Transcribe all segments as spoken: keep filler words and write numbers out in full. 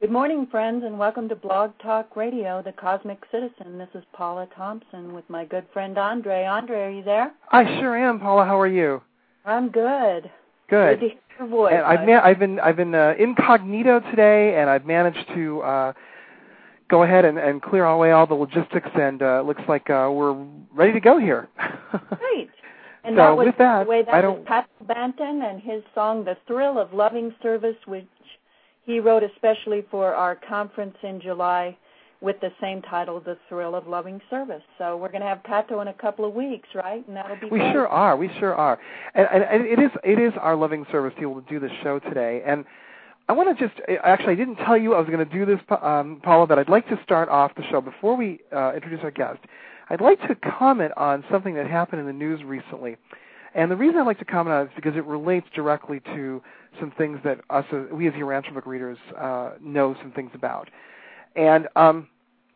Good morning, friends, and welcome to Blog Talk Radio, The Cosmic Citizen. This is Paula Thompson with my good friend Andre. Andre, are you there? I sure am, Paula. How are you? I'm good. Good. Good to hear your voice. And I've, ma- I've been I've been uh, incognito today, and I've managed to uh, go ahead and, and clear away all the logistics, and uh, it looks like uh, we're ready to go here. Great. And so that was with that, the way that I don't... was Pat Banton and his song, The Thrill of Loving Service, which he wrote especially for our conference in July with the same title, The Thrill of Loving Service. So we're going to have Pato in a couple of weeks, right? And that'll be We great. sure are. We sure are. And, and, and it is it is our loving service to be able to do this show today. And I want to just, actually, I didn't tell you I was going to do this, um, Paula, but I'd like to start off the show. Before we uh, introduce our guest, I'd like to comment on something that happened in the news recently. And the reason I'd like to comment on it is because it relates directly to some things that us, uh, we as Urantia readers, uh, know some things about. And um,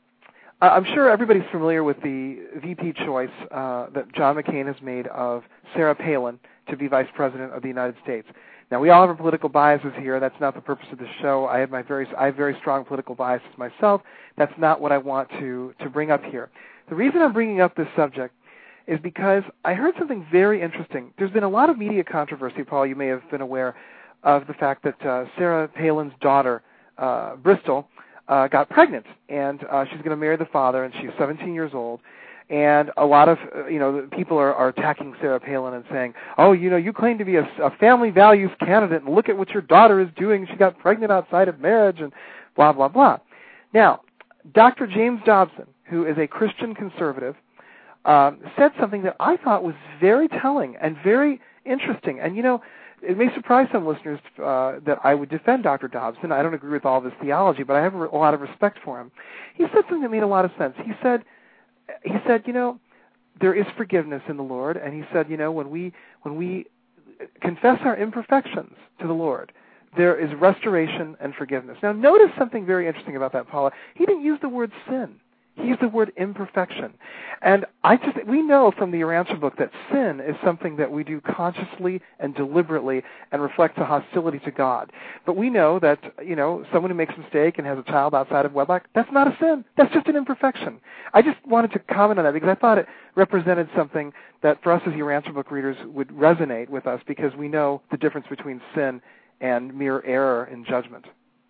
I'm sure everybody's familiar with the V P choice uh, that John McCain has made of Sarah Palin to be Vice President of the United States. Now, we all have our political biases here. That's not the purpose of the show. I have my very, I have very strong political biases myself. That's not what I want to, to bring up here. The reason I'm bringing up this subject is because I heard something very interesting. There's been a lot of media controversy, Paul. You may have been aware of the fact that uh, Sarah Palin's daughter, uh, Bristol, uh, got pregnant, and uh, she's going to marry the father, and she's seventeen years old. And a lot of, uh, you know, people are, are attacking Sarah Palin and saying, oh, you know, you claim to be a, a family values candidate, and look at what your daughter is doing. She got pregnant outside of marriage, and blah, blah, blah. Now, Doctor James Dobson, who is a Christian conservative, um, said something that I thought was very telling and very interesting. And, you know, it may surprise some listeners uh, that I would defend Doctor Dobson. I don't agree with all of his theology, but I have a lot of respect for him. He said something that made a lot of sense. He said, he said, you know, there is forgiveness in the Lord, and he said, you know, when we when we confess our imperfections to the Lord, there is restoration and forgiveness. Now, notice something very interesting about that, Paula. He didn't use the word sin. He used the word imperfection. And I just, we know from the Urantia book that sin is something that we do consciously and deliberately and reflects a hostility to God. But we know that, you know, someone who makes a mistake and has a child outside of wedlock, that's not a sin. That's just an imperfection. I just wanted to comment on that because I thought it represented something that for us as Urantia book readers would resonate with us because we know the difference between sin and mere error in judgment.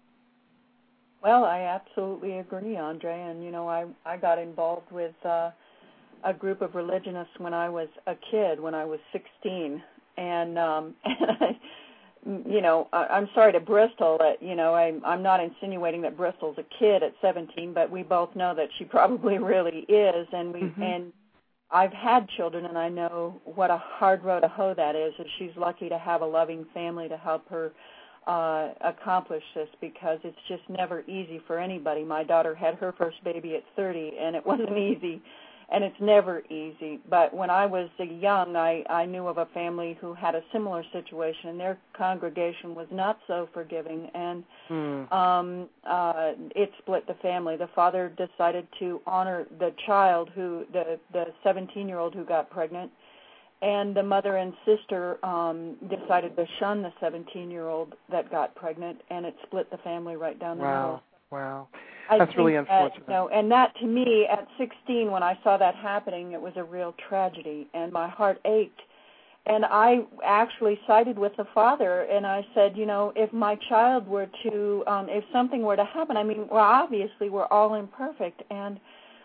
Well, I absolutely agree, Andre. And, you know, I, I got involved with uh, a group of religionists when I was a kid, when I was sixteen. And, um, and I, you know, I, I'm sorry to Bristol that, you know, I, I'm not insinuating that Bristol's a kid at seventeen, but we both know that she probably really is. And we mm-hmm. and I've had children, and I know what a hard road to hoe that is. And she's lucky to have a loving family to help her Uh, accomplish this because it's just never easy for anybody. My daughter had her first baby at thirty, and it wasn't easy, and it's never easy. But when I was young, I, I knew of a family who had a similar situation, and their congregation was not so forgiving, and mm. um, uh, it split the family. The father decided to honor the child, who the the seventeen-year-old who got pregnant, and the mother and sister um, decided to shun the seventeen-year-old that got pregnant, and it split the family right down the wow. middle. Wow, wow. That's really unfortunate. That, you know, and that, to me, at sixteen, when I saw that happening, it was a real tragedy, and my heart ached. And I actually sided with the father, and I said, you know, if my child were to, um, if something were to happen, I mean, well, obviously we're all imperfect, and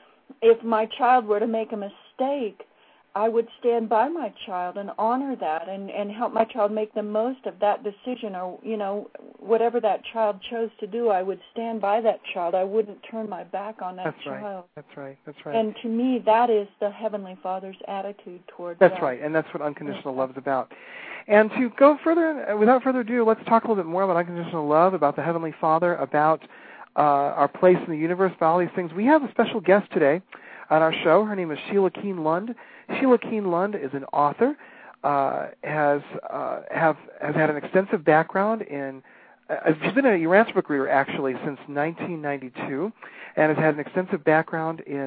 if my child were to make a mistake, I would stand by my child and honor that and, and help my child make the most of that decision, or, you know, whatever that child chose to do, I would stand by that child. I wouldn't turn my back on that That's child. Right. That's right. That's right. And to me, that is the Heavenly Father's attitude towards That's that. right, and that's what unconditional love is about. And to go further, without further ado, let's talk a little bit more about unconditional love, about the Heavenly Father, about uh, our place in the universe, about all these things. We have a special guest today on our show. Her name is Sheila Keen Lund. Sheila Keen Lund is an author, uh, has uh, have has had an extensive background in. Uh, she's been a Urantia book reader actually since nineteen ninety-two, and has had an extensive background in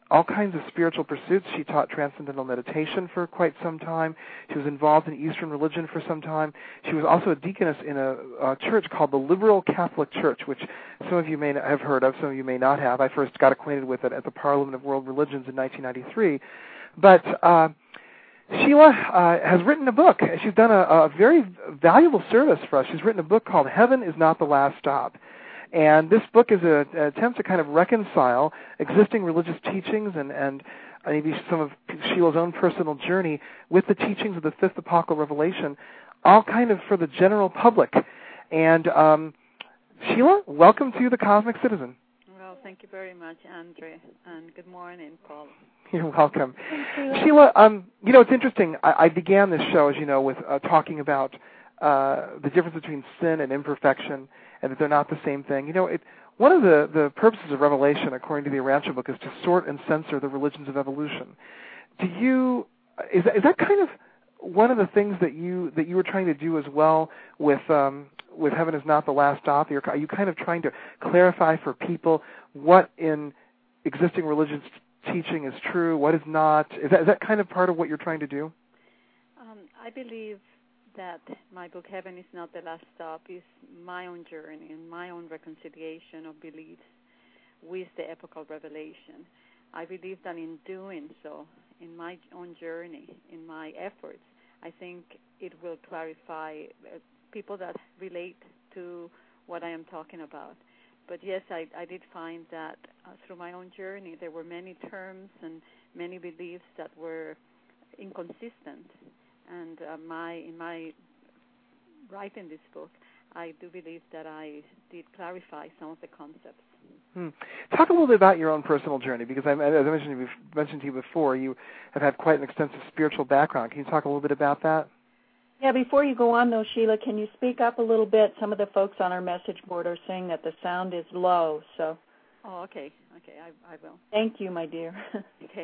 all kinds of spiritual pursuits. She taught transcendental meditation for quite some time. She was involved in Eastern religion for some time. She was also a deaconess in a, a church called the Liberal Catholic Church, which some of you may have heard of, some of you may not have. I first got acquainted with it at the Parliament of World Religions in nineteen ninety-three. But uh, Sheila uh, has written a book. She's done a, a very valuable service for us. She's written a book called Heaven is Not the Last Stop. And this book is a, an attempt to kind of reconcile existing religious teachings and, and maybe some of Sheila's own personal journey with the teachings of the fifth apocalyptic revelation, all kind of for the general public. And um, Sheila, welcome to The Cosmic Citizen. Well, thank you very much, Andre, and good morning, Paul. You're welcome. Sheila, um, you know, it's interesting. I, I began this show, as you know, with uh, talking about uh, the difference between sin and imperfection, and that they're not the same thing. You know, it, one of the, the purposes of Revelation, according to the Urantia book, is to sort and censor the religions of evolution. Do you is that, is that kind of one of the things that you that you were trying to do as well with um, with Heaven is Not the Last Stop? Are you kind of trying to clarify for people what in existing religions teaching is true, what is not? Is that is that kind of part of what you're trying to do? Um, I believe that my book, Heaven is Not the Last Stop, is my own journey and my own reconciliation of beliefs with the epochal revelation. I believe that in doing so, in my own journey, in my efforts, I think it will clarify uh, people that relate to what I am talking about. But yes, I, I did find that uh, through my own journey, there were many terms and many beliefs that were inconsistent. And uh, my in my writing this book, I do believe that I did clarify some of the concepts. Hmm. Talk a little bit about your own personal journey, because I, as I mentioned, you've mentioned to you before, you have had quite an extensive spiritual background. Can you talk a little bit about that? Yeah, before you go on, though, Sheila, can you speak up a little bit? Some of the folks on our message board are saying that the sound is low, so. Oh, okay. Okay, I, I will. Thank you, my dear. Okay.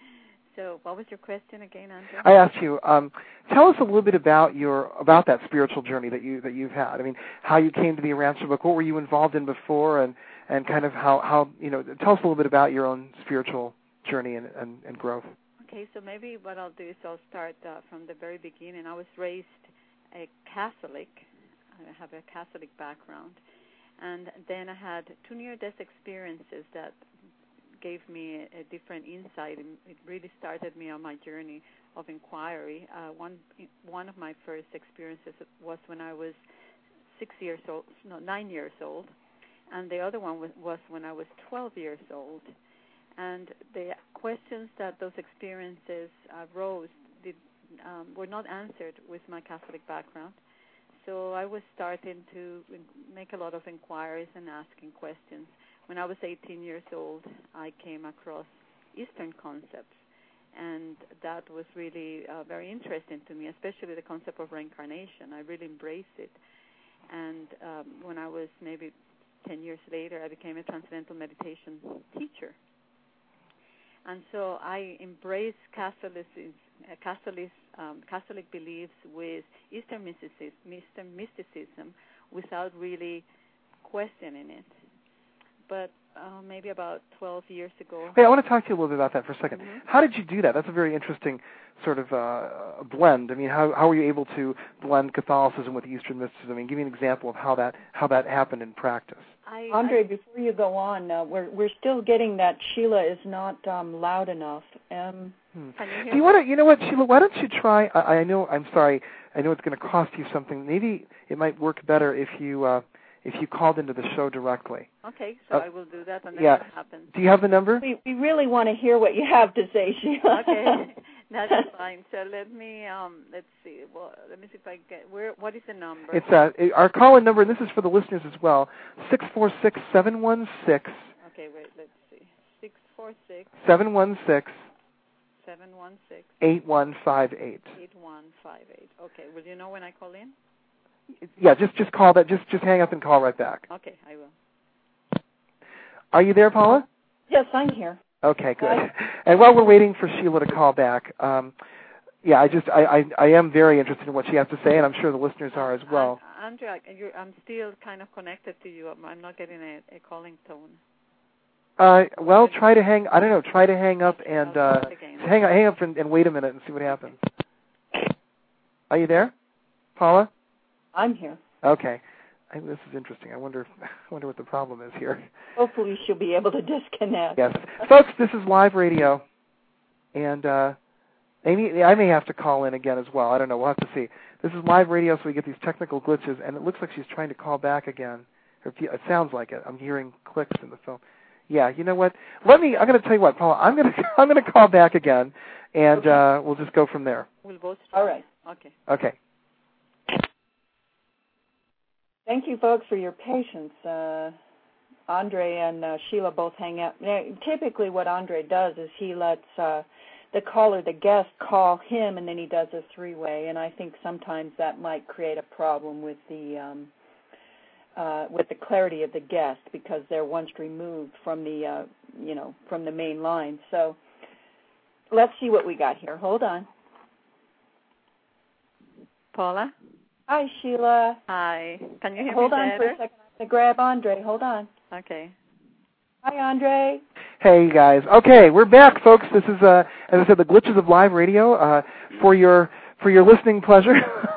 So, what was your question again, Andrew? I asked you. Um, tell us a little bit about your about that spiritual journey that you that you've had. I mean, how you came to the Urantia book. What were you involved in before, and, and kind of how, how you know. Tell us a little bit about your own spiritual journey and, and, and growth. Okay, so maybe what I'll do is I'll start uh, from the very beginning. I was raised a Catholic. I have a Catholic background, and then I had two near-death experiences that gave me a, a different insight, and it really started me on my journey of inquiry. Uh, one one of my first experiences was when I was six years old, no, nine years old, and the other one was, was when I was twelve years old. And the questions that those experiences uh, rose did, um, were not answered with my Catholic background. So I was starting to make a lot of inquiries and asking questions. When I was eighteen years old, I came across Eastern concepts, and that was really uh, very interesting to me, especially the concept of reincarnation. I really embraced it. And um, when I was maybe ten years later, I became a transcendental meditation teacher. And so I embraced Catholicism, uh, Catholic, um, Catholic beliefs with Eastern mysticism, Eastern mysticism without really questioning it. But uh, maybe about twelve years ago. Hey, I want to talk to you a little bit about that for a second. Mm-hmm. How did you do that? That's a very interesting sort of uh, blend. I mean, how how were you able to blend Catholicism with Eastern mysticism? I mean, give me an example of how that how that happened in practice. I, Andre, I, before you go on, uh, we're we're still getting that Sheila is not um, loud enough. Um, hmm. Can you hear Do you want to? You know what, Sheila? Why don't you try? I, I know. I'm sorry. I know it's going to cost you something. Maybe it might work better if you uh, if you called into the show directly. Okay, so uh, I will do that, and then yeah. what happens? Do you have the number? we we really want to hear what you have to say, Sheila. Okay, that's fine. So let me um let's see. Well, let me see if I get where. What is the number? It's uh, our call-in number, and this is for the listeners as well. Six four six seven one six. Okay, wait. Let's see. Six four six Seven one six. seven one six eight one five eight. eight one five eight. Okay. Will you know when I call in? Yeah, just just call that. Just just hang up and call right back. Okay, I will. Are you there, Paula? Yes, I'm here. Okay, good. And while we're waiting for Sheila to call back, um, yeah, I just I, I I am very interested in what she has to say, and I'm sure the listeners are as well. Uh, Andrea, you're, I'm still kind of connected to you. I'm, I'm not getting a, a calling tone. Uh, well, try to hang. I don't know. Try to hang up and uh, hang hang up and, and wait a minute and see what happens. Are you there, Paula? I'm here. Okay. I, this is interesting. I wonder. I wonder what the problem is here. Hopefully, she'll be able to disconnect. Yes, folks. This is live radio, and uh, Amy, I may have to call in again as well. I don't know. We'll have to see. This is live radio, so we get these technical glitches, and it looks like she's trying to call back again. It sounds like it. I'm hearing clicks in the phone. Yeah, you know what? Let me. I'm going to tell you what, Paula. I'm going to. I'm going to call back again, and okay. uh, we'll just go from there. We'll both. All right. Okay. Okay. Thank you, folks, for your patience. Uh, Andre and uh, Sheila both hang out. Now, typically, what Andre does is he lets uh, the caller, the guest, call him, and then he does a three-way. And I think sometimes that might create a problem with the. Um, Uh, with the clarity of the guest because they're once removed from the, uh, you know, from the main line. So let's see what we got here. Hold on. Paula? Hi, Sheila. Hi. Can you hear Hold me on better? for a second. I'm going to grab Andre. Hold on. Okay. Hi, Andre. Hey, guys. Okay, we're back, folks. This is, uh, as I said, the glitches of live radio uh, for your for your listening pleasure.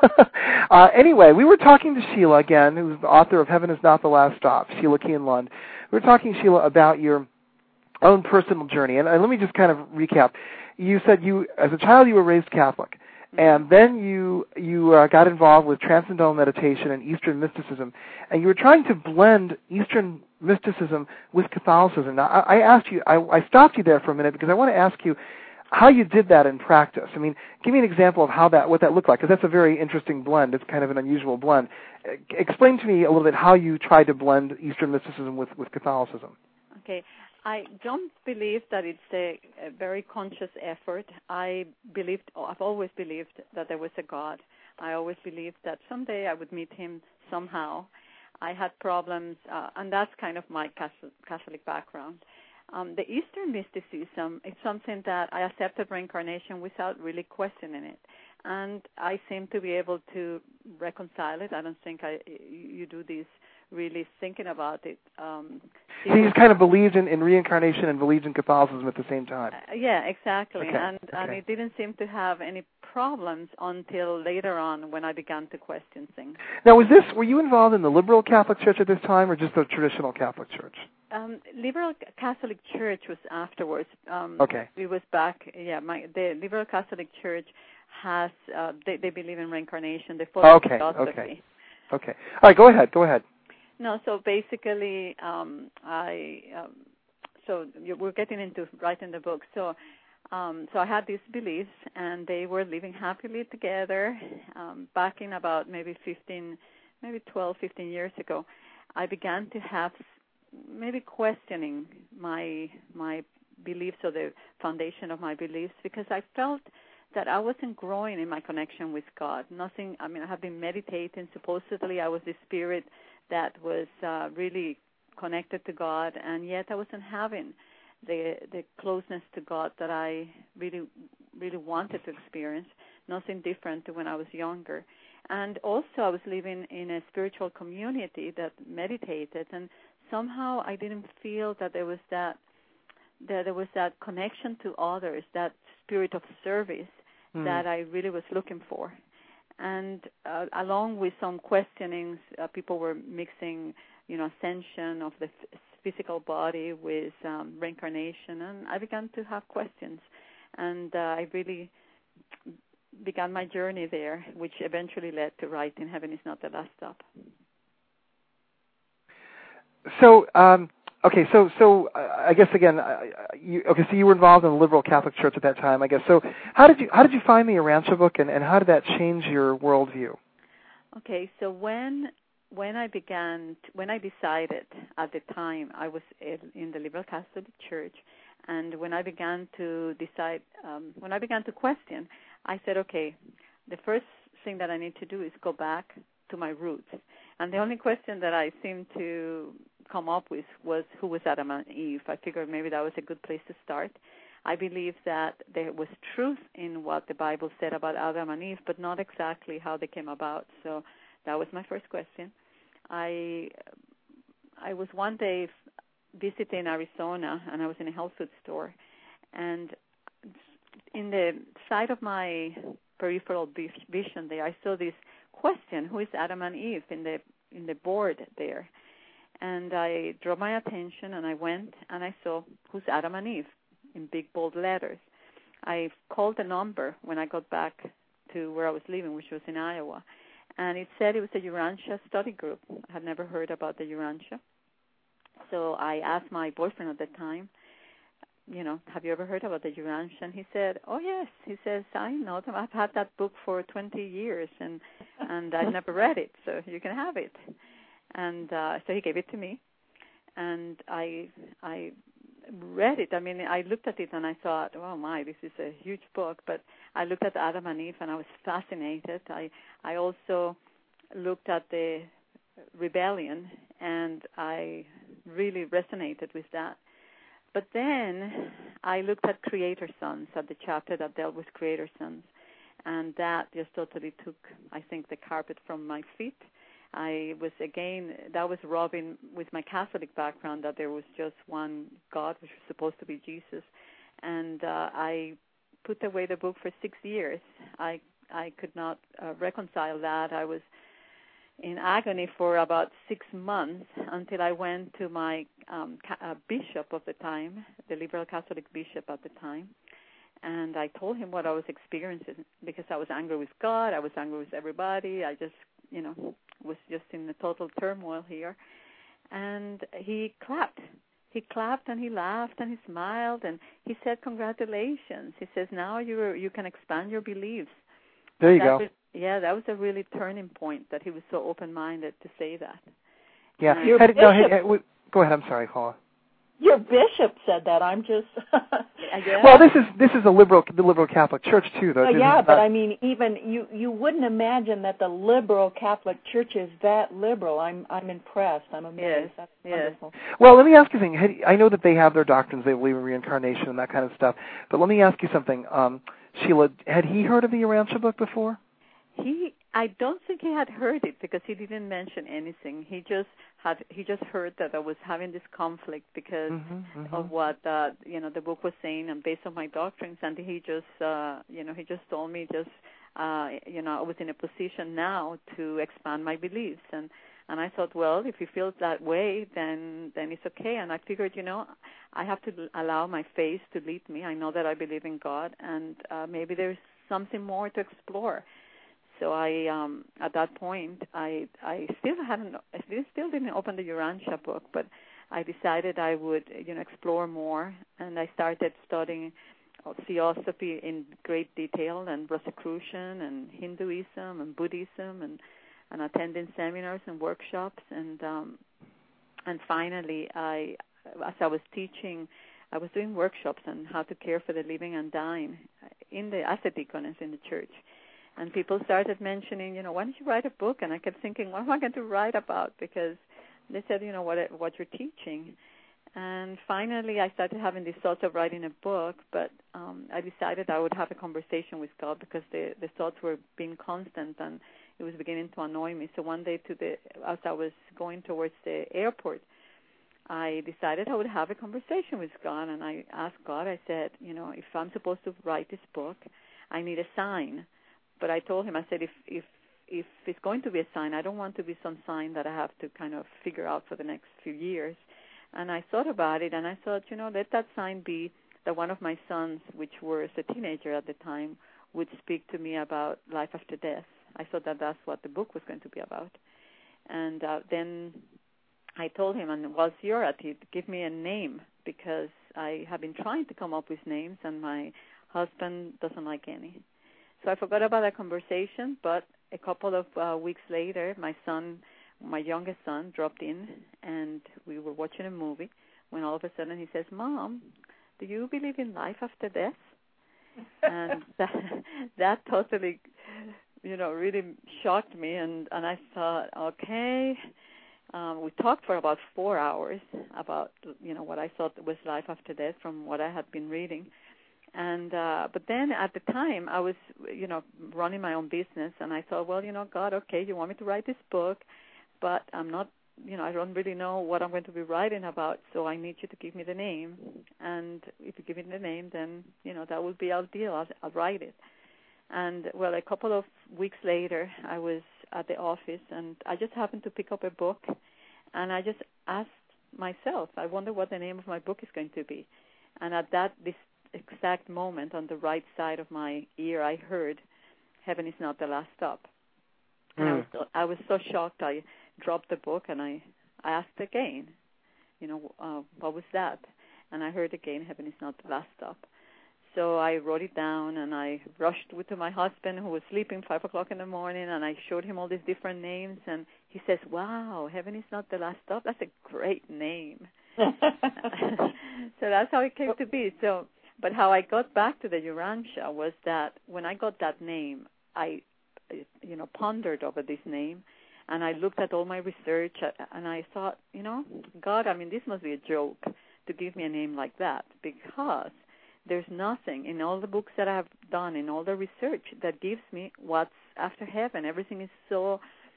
uh, anyway, we were talking to Sheila again, who's the author of Heaven Is Not the Last Stop, Sheila Keen-Lund. We were talking, Sheila, about your own personal journey. And uh, let me just kind of recap. You said you, as a child, you were raised Catholic. And then you you uh, got involved with Transcendental Meditation and Eastern mysticism. And you were trying to blend Eastern mysticism with Catholicism. Now, I, I asked you, I, I stopped you there for a minute because I want to ask you how you did that in practice. I mean, give me an example of how that, what that looked like, because that's a very interesting blend. It's kind of an unusual blend. Explain to me a little bit how you tried to blend Eastern mysticism with, with Catholicism. Okay. I don't believe that it's a, a very conscious effort. I believed, I've always believed that there was a God. I always believed that someday I would meet him somehow. I had problems, uh, and that's kind of my Catholic background. Um, the Eastern mysticism is something that I accepted reincarnation without really questioning it. And I seem to be able to reconcile it. I don't think I, you do this really thinking about it. Um, so you just kind of believed in, in reincarnation and believed in Catholicism at the same time. Uh, yeah, exactly. Okay. And, okay. and it didn't seem to have any problems until later on when I began to question things. Now, was this, were you involved in the liberal Catholic Church at this time or just the traditional Catholic Church? Um, liberal Catholic Church was afterwards. Um, okay. It was back, yeah, my, the liberal Catholic Church has, uh, they, they believe in reincarnation. They follow okay. philosophy. Okay, okay. All right, go ahead, go ahead. No, so basically, um, I, um, so we're getting into writing the book. So, um, so I had these beliefs, and they were living happily together. Um, back in about maybe fifteen, maybe twelve, fifteen years ago, I began to have maybe questioning my my beliefs or the foundation of my beliefs because I felt that I wasn't growing in my connection with God. Nothing. I mean, I have been meditating. Supposedly, I was the spirit that was uh, really connected to God, and yet I wasn't having the the closeness to God that I really really wanted to experience. Nothing different to when I was younger. And also I was living in a spiritual community that meditated, and somehow I didn't feel that there was that that there was that connection to others, that spirit of service mm. that I really was looking for. And uh, along with some questionings, uh, people were mixing, you know, ascension of the f- physical body with um, reincarnation, and I began to have questions. And uh, I really began my journey there, which eventually led to writing Heaven Is Not the Last Stop. So, um, okay, so so uh, I guess again, uh, you, okay, so you were involved in the liberal Catholic Church at that time, I guess. So, how did you how did you find the Urantia book, and, and how did that change your worldview? Okay, so when when I began, to, when I decided at the time, I was in the liberal Catholic Church, and when I began to decide, um, when I began to question, I said, okay, the first thing that I need to do is go back to my roots. And the only question that I seemed to come up with was who was Adam and Eve. I figured maybe that was a good place to start. I believe that there was truth in what the Bible said about Adam and Eve, but not exactly how they came about. So that was my first question. I I was one day visiting Arizona, and I was in a health food store, and in the side of my peripheral vision there, I saw this question: who is Adam and Eve in the in the board there? And I drew my attention, and I went and I saw who's Adam and Eve in big bold letters. I called the number when I got back to where I was living, which was in Iowa, and it said it was a Urantia study group. I had never heard about the Urantia. So I asked my boyfriend at the time, you know, have you ever heard about the Urantia? And he said, oh, yes. He says, I know them. I've had that book for twenty years, and, and I've never read it, so you can have it. And uh, so he gave it to me, and I I read it. I mean, I looked at it, and I thought, oh, my, this is a huge book. But I looked at Adam and Eve, and I was fascinated. I, I also looked at the rebellion, and I really resonated with that. But then I looked at Creator Sons, at the chapter that dealt with Creator Sons, and that just totally took, I think, the carpet from my feet. I was, again, that was rubbing with my Catholic background, that there was just one God, which was supposed to be Jesus. And uh, I put away the book for six years. I I could not uh, reconcile that. I was in agony for about six months until I went to my um, ca- uh, bishop of the time, the liberal Catholic bishop at the time, and I told him what I was experiencing, because I was angry with God, I was angry with everybody, I just, you know, was just in a total turmoil here. And he clapped. He clapped and he laughed and he smiled and he said, congratulations. He says, now you you can expand your beliefs. There you that go. Was, yeah, that was a really turning point, that he was so open-minded to say that. Yeah. Your Had, no, bishop, hey, hey, wait, go ahead. I'm sorry, Paula. Your bishop said that. I'm just. Yeah. Well, this is this is a liberal the liberal Catholic Church too, though. Uh, yeah, not, but I mean, even you you wouldn't imagine that the liberal Catholic Church is that liberal. I'm I'm impressed. I'm amazed. Yes. That's yes. wonderful. Well, let me ask you something. Had, I know that they have their doctrines; they believe in reincarnation and that kind of stuff. But let me ask you something, um, Sheila. Had he heard of the Urantia book before? He, I don't think he had heard it, because he didn't mention anything. He just had, he just heard that I was having this conflict because mm-hmm, mm-hmm. of what uh, you know the book was saying, and based on my doctrines. And he just, uh, you know, he just told me just, uh, you know, I was in a position now to expand my beliefs, and and I thought, well, if he feels that way, then then it's okay. And I figured, you know, I have to allow my faith to lead me. I know that I believe in God, and uh, maybe there's something more to explore. So I, um, at that point, I, I still hadn't, I still didn't open the Urantia book, but I decided I would, you know, explore more, and I started studying theosophy in great detail, and Rosicrucian, and Hinduism, and Buddhism, and, and attending seminars and workshops, and um, and finally, I, as I was teaching, I was doing workshops on how to care for the living and dying in the as a deaconess in the church. And people started mentioning, you know, why don't you write a book? And I kept thinking, what am I going to write about? Because they said, you know, what what you're teaching. And finally, I started having this thought of writing a book, but um, I decided I would have a conversation with God, because the, the thoughts were being constant, and it was beginning to annoy me. So one day, to the as I was going towards the airport, I decided I would have a conversation with God, and I asked God, I said, you know, if I'm supposed to write this book, I need a sign. But I told him, I said, if if if it's going to be a sign, I don't want to be some sign that I have to kind of figure out for the next few years. And I thought about it, and I thought, you know, let that sign be that one of my sons, which was a teenager at the time, would speak to me about life after death. I thought that that's what the book was going to be about. And uh, then I told him, and whilst you're at it, give me a name, because I have been trying to come up with names, and my husband doesn't like any. So I forgot about that conversation, but a couple of uh, weeks later, my son, my youngest son, dropped in, and we were watching a movie, when all of a sudden he says, Mom, do you believe in life after death? And that, that totally, you know, really shocked me, and, and I thought, okay. Um, we talked for about four hours about, you know, what I thought was life after death from what I had been reading. And uh, but then at the time I was, you know, running my own business, and I thought, well, you know, God, okay, you want me to write this book, but I'm not you know, I don't really know what I'm going to be writing about, so I need you to give me the name. And if you give me the name, then, you know, that would be our deal. I'll, I'll write it. And, well, a couple of weeks later, I was at the office, and I just happened to pick up a book, and I just asked myself, I wonder what the name of my book is going to be. And at that this exact moment, on the right side of my ear, I heard, Heaven is Not the Last Stop. And mm. I was so, I was so shocked, I dropped the book, and I, I asked again, you know, uh, what was that? And I heard again, Heaven is Not the Last Stop. So I wrote it down, and I rushed with to my husband, who was sleeping five o'clock in the morning, and I showed him all these different names, and he says, wow, Heaven is Not the Last Stop? That's a great name. So that's how it came to be. So, but how I got back to the Urantia was that when I got that name, I, you know, pondered over this name, and I looked at all my research, and I thought, you know, God, I mean, this must be a joke to give me a name like that, because there's nothing in all the books that I've done, in all the research, that gives me what's after heaven. Everything is so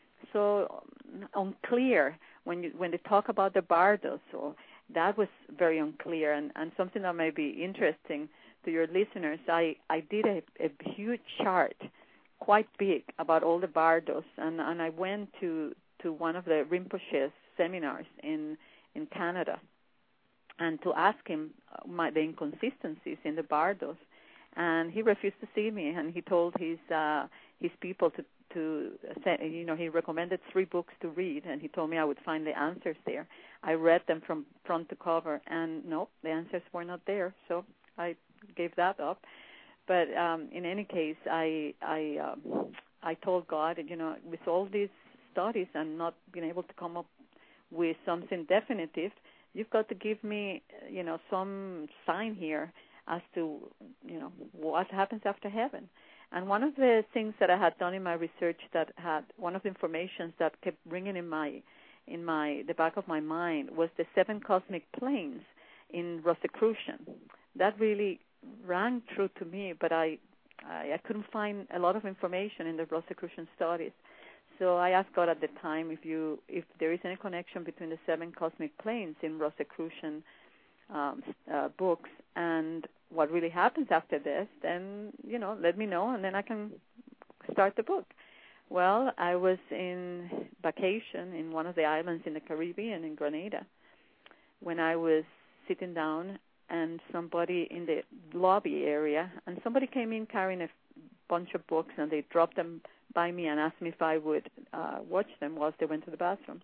so unclear when you when they talk about the bardos. So that was very unclear, and, and something that may be interesting to your listeners. I, I did a, a huge chart, quite big, about all the bardos, and, and I went to, to one of the Rinpoche's seminars in in Canada, and to ask him my, the inconsistencies in the bardos, and he refused to see me, and he told his uh, his people to to say, you know, he recommended three books to read, and he told me I would find the answers there. I read them from front to cover, and no, the answers were not there, so I gave that up. But um, in any case, I I um, I told God, you know, with all these studies and not being able to come up with something definitive, you've got to give me, you know, some sign here as to, you know, what happens after heaven. And one of the things that I had done in my research that had, one of the informations that kept ringing in my, in my, the back of my mind was the seven cosmic planes in Rosicrucian. That really rang true to me, but I, I, I couldn't find a lot of information in the Rosicrucian studies. So I asked God at the time if you, if there is any connection between the seven cosmic planes in Rosicrucian um, uh, books and what really happens after this, then, you know, let me know, and then I can start the book. Well, I was in vacation in one of the islands in the Caribbean, in Grenada, when I was sitting down, and somebody in the lobby area, and somebody came in carrying a bunch of books, and they dropped them by me and asked me if I would uh, watch them whilst they went to the bathroom.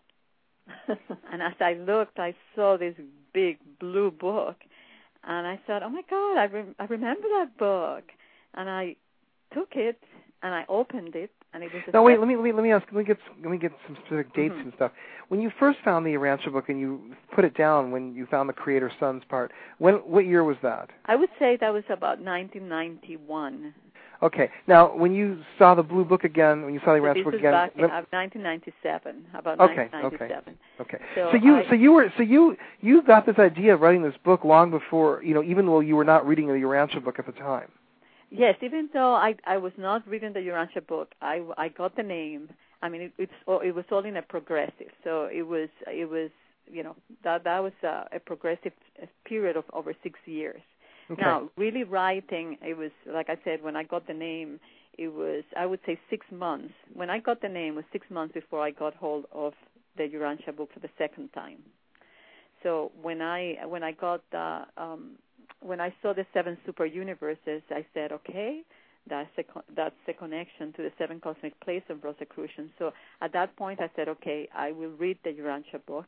And as I looked, I saw this big blue book, and I thought, oh my God, I, rem- I remember that book. And I took it, and I opened it, and it was a... No, wait, let me, let me let me ask, let me get, let me get some specific dates mm-hmm. and stuff. When you first found the Urantia book and you put it down when you found the Creator Sons part, when what year was that? I would say that was about nineteen ninety-one. Okay. Now, when you saw the blue book again, when you saw the Urantia book again, back in when, nineteen ninety-seven, about okay, nineteen ninety-seven. Okay. Okay. So, so you, I, so you were, so you, you got this idea of writing this book long before, you know, even though you were not reading the Urantia book at the time. Yes, even though I, I was not reading the Urantia book, I, I got the name. I mean, it, it's it was all in a progressive, so it was it was you know that that was a, a progressive period of over six years. Okay. Now, really writing, it was, like I said, when I got the name, it was, I would say, six months. When I got the name, it was six months before I got hold of the Urantia book for the second time. So when I when I got the, um, when I saw the seven super universes, I said, okay, that's the that's the connection to the seven cosmic planes of Rosicrucian. So at that point, I said, okay, I will read the Urantia book.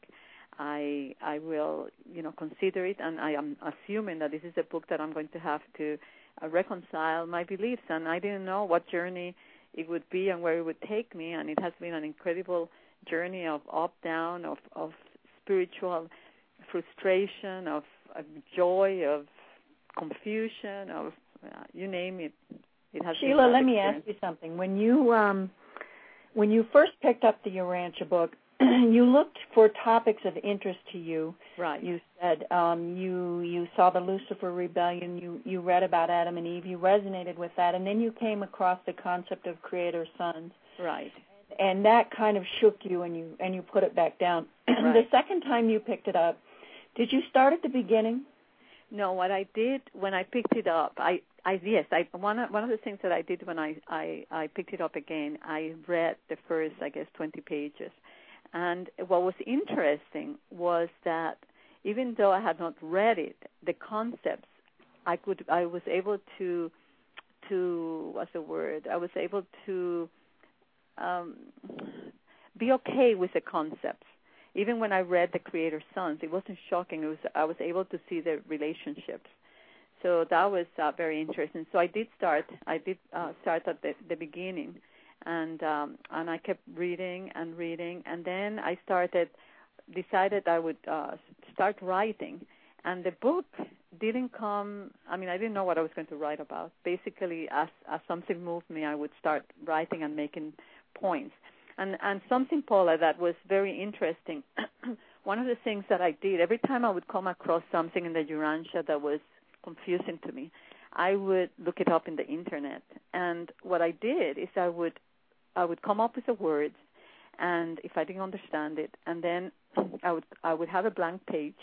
I I will, you know, consider it, and I am assuming that this is a book that I'm going to have to uh, reconcile my beliefs. And I didn't know what journey it would be and where it would take me, and it has been an incredible journey of up, down, of, of spiritual frustration, of, of joy, of confusion, of uh, you name it. It has Sheila, let experience. me ask you something. When you um, when you first picked up the Urantia book, you looked for topics of interest to you. Right. You said um, you you saw the Lucifer rebellion. You you read about Adam and Eve. You resonated with that, and then you came across the concept of Creator Sons. Right. and that kind of shook you, and you and you put it back down. Right. The second time you picked it up, did you start at the beginning? No, what I did when I picked it up, I, I yes, I one of, one of the things that I did when I, I, I picked it up again, I read the first, I guess, twenty pages. And what was interesting was that even though I had not read it, the concepts, I could, I was able to, to what's the word? I was able to um, be okay with the concepts. Even when I read The Creator's Sons, it wasn't shocking. It was I was able to see the relationships. So that was uh, very interesting. So I did start. I did uh, start at the, the beginning, and um, and I kept reading and reading, and then I started, decided I would uh, start writing. And the book didn't come. I mean, I didn't know what I was going to write about. Basically, as as something moved me, I would start writing and making points. And, and something, Paula, that was very interesting. One of the things that I did, every time I would come across something in the Urantia that was confusing to me, I would look it up in the internet. And what I did is I would I would come up with the words, and if I didn't understand it, and then I would I would have a blank page,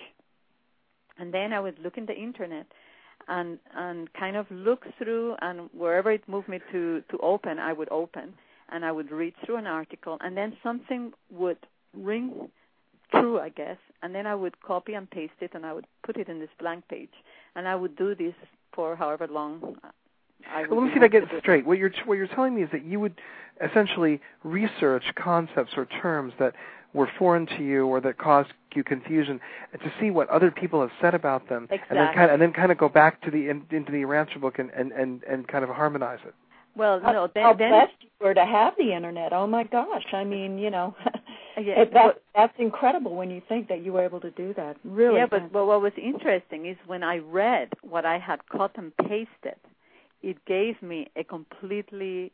and then I would look in the internet and and kind of look through, and wherever it moved me to, to open, I would open. And I would read through an article, and then something would ring true, I guess, and then I would copy and paste it, and I would put it in this blank page, and I would do this for however long I would. Well, let me see if I get it straight. What you're what you're telling me is that you would essentially research concepts or terms that were foreign to you or that caused you confusion to see what other people have said about them, exactly. and then kind of, and then kind of go back to the in, into the Urantia book and, and, and, and kind of harmonize it. Well, no, then, how then blessed you were to have the internet. Oh my gosh! I mean, you know, yeah, it, that that's incredible when you think that you were able to do that. Really. Yeah, but, but what was interesting is when I read what I had cut and pasted, it gave me a completely,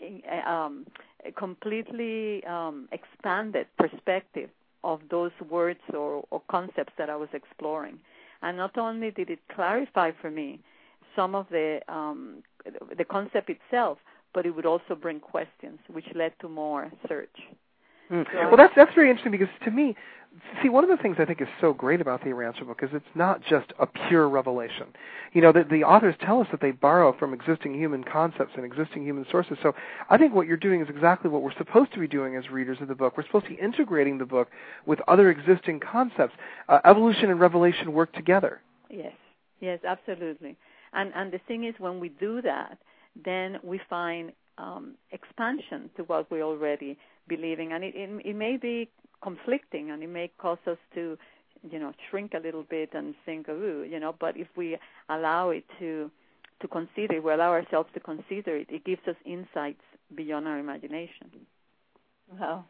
um, a completely um, expanded perspective of those words or, or concepts that I was exploring. And not only did it clarify for me some of the um, the concept itself, but it would also bring questions, which led to more search. Mm. So well, that's that's very interesting because to me, see, one of the things I think is so great about the Urantia book is it's not just a pure revelation. You know, the, the authors tell us that they borrow from existing human concepts and existing human sources. So I think what you're doing is exactly what we're supposed to be doing as readers of the book. We're supposed to be integrating the book with other existing concepts. Uh, evolution and revelation work together. Yes, yes, absolutely. And and the thing is, when we do that, then we find um, expansion to what we're already believing, and it, it it may be conflicting, and it may cause us to, you know, shrink a little bit and think, ooh, you know. But if we allow it to to consider, we allow ourselves to consider it, it gives us insights beyond our imagination. Wow.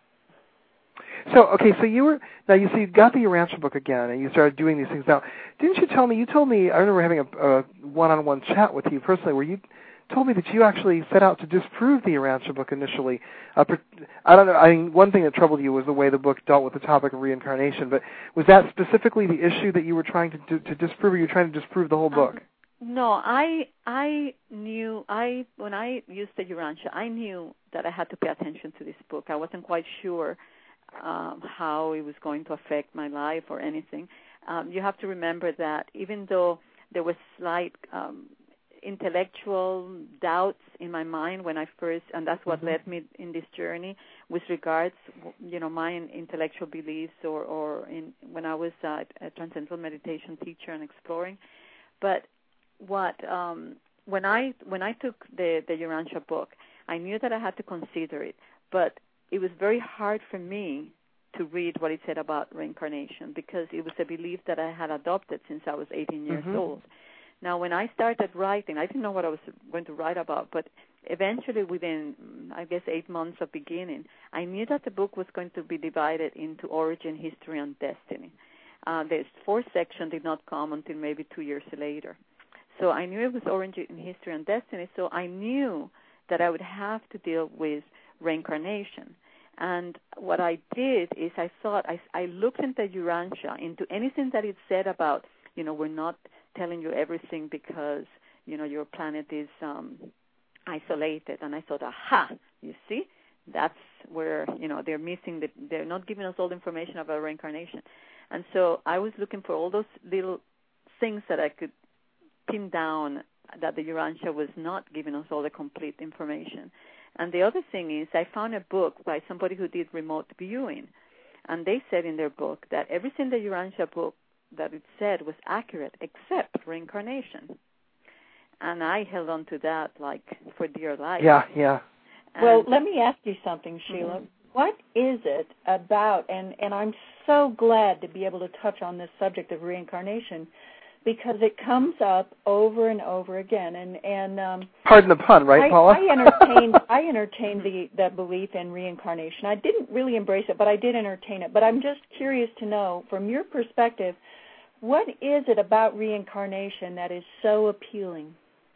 So, okay, so you were, now you see, you got the Urantia book again, and you started doing these things. Now, didn't you tell me, you told me, I remember having a, a one-on-one chat with you personally, where you told me that you actually set out to disprove the Urantia book initially. Uh, I don't know, I mean, one thing that troubled you was the way the book dealt with the topic of reincarnation, but was that specifically the issue that you were trying to, to, to disprove, or you were trying to disprove the whole book? Um, no, I I knew, I when I used the Urantia, I knew that I had to pay attention to this book. I wasn't quite sure Um, how it was going to affect my life or anything. Um, you have to remember that even though there was slight um, intellectual doubts in my mind when I first, and that's what mm-hmm. led me in this journey with regards, you know, my intellectual beliefs or, or in, when I was uh, a transcendental meditation teacher and exploring. But what um, when I when I took the, the Urantia book, I knew that I had to consider it, but it was very hard for me to read what it said about reincarnation because it was a belief that I had adopted since I was eighteen years mm-hmm. old. Now, when I started writing, I didn't know what I was going to write about, but eventually within, I guess, eight months of beginning, I knew that the book was going to be divided into origin, history, and destiny. Uh, the fourth section did not come until maybe two years later. So I knew it was origin, history, and destiny, so I knew that I would have to deal with reincarnation. And what I did is I thought, I, I looked into Urantia, into anything that it said about, you know, we're not telling you everything because, you know, your planet is um, isolated. And I thought, aha, you see, that's where, you know, they're missing, the, they're not giving us all the information about reincarnation. And so I was looking for all those little things that I could pin down that the Urantia was not giving us all the complete information. And the other thing is I found a book by somebody who did remote viewing, and they said in their book that everything the Urantia book that it said was accurate except reincarnation. And I held on to that like for dear life. Yeah, yeah. And well, let me ask you something, Sheila. Mm-hmm. What is it about, and, and I'm so glad to be able to touch on this subject of reincarnation, because it comes up over and over again. And, and um, pardon the pun, right, I, Paula? I entertained I entertained the, the belief in reincarnation. I didn't really embrace it, but I did entertain it. But I'm just curious to know, from your perspective, what is it about reincarnation that is so appealing?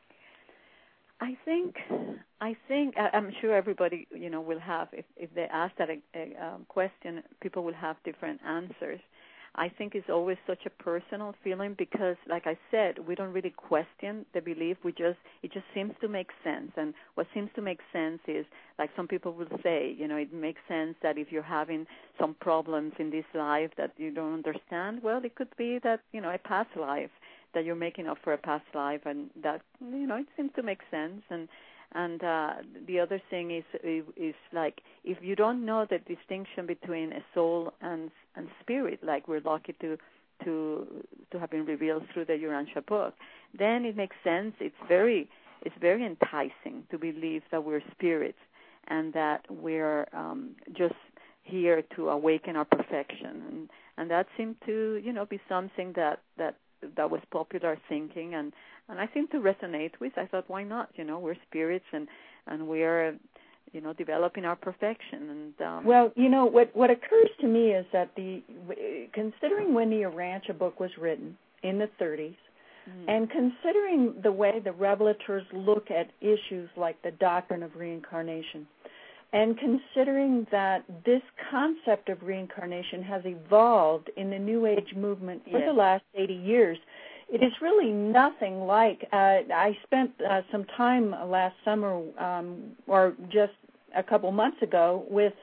I think, I think, I'm sure everybody, you know, will have, if, if they ask that a, a um, question, people will have different answers. I think it's always such a personal feeling because, like I said, we don't really question the belief. We just, it just seems to make sense. And what seems to make sense is, like some people will say, you know, it makes sense that if you're having some problems in this life that you don't understand, well, it could be that, you know, a past life, that you're making up for a past life, and that, you know, it seems to make sense. And and uh, the other thing is is like, if you don't know the distinction between a soul and and spirit, like we're lucky to to to have been revealed through the Urantia book, then it makes sense. It's very it's very enticing to believe that we're spirits and that we're um, just here to awaken our perfection. And and that seemed to, you know, be something that that. that was popular thinking, and, and I seem to resonate with. I thought, why not? You know, we're spirits, and, and we're, you know, developing our perfection. And um, well, you know, what what occurs to me is that the considering when the Urantia book was written in the thirties, mm-hmm. and considering the way the revelators look at issues like the doctrine of reincarnation, and considering that this concept of reincarnation has evolved in the New Age movement for yes. the last eighty years, it is really nothing like, uh, I spent uh, some time last summer, um, or just a couple months ago, with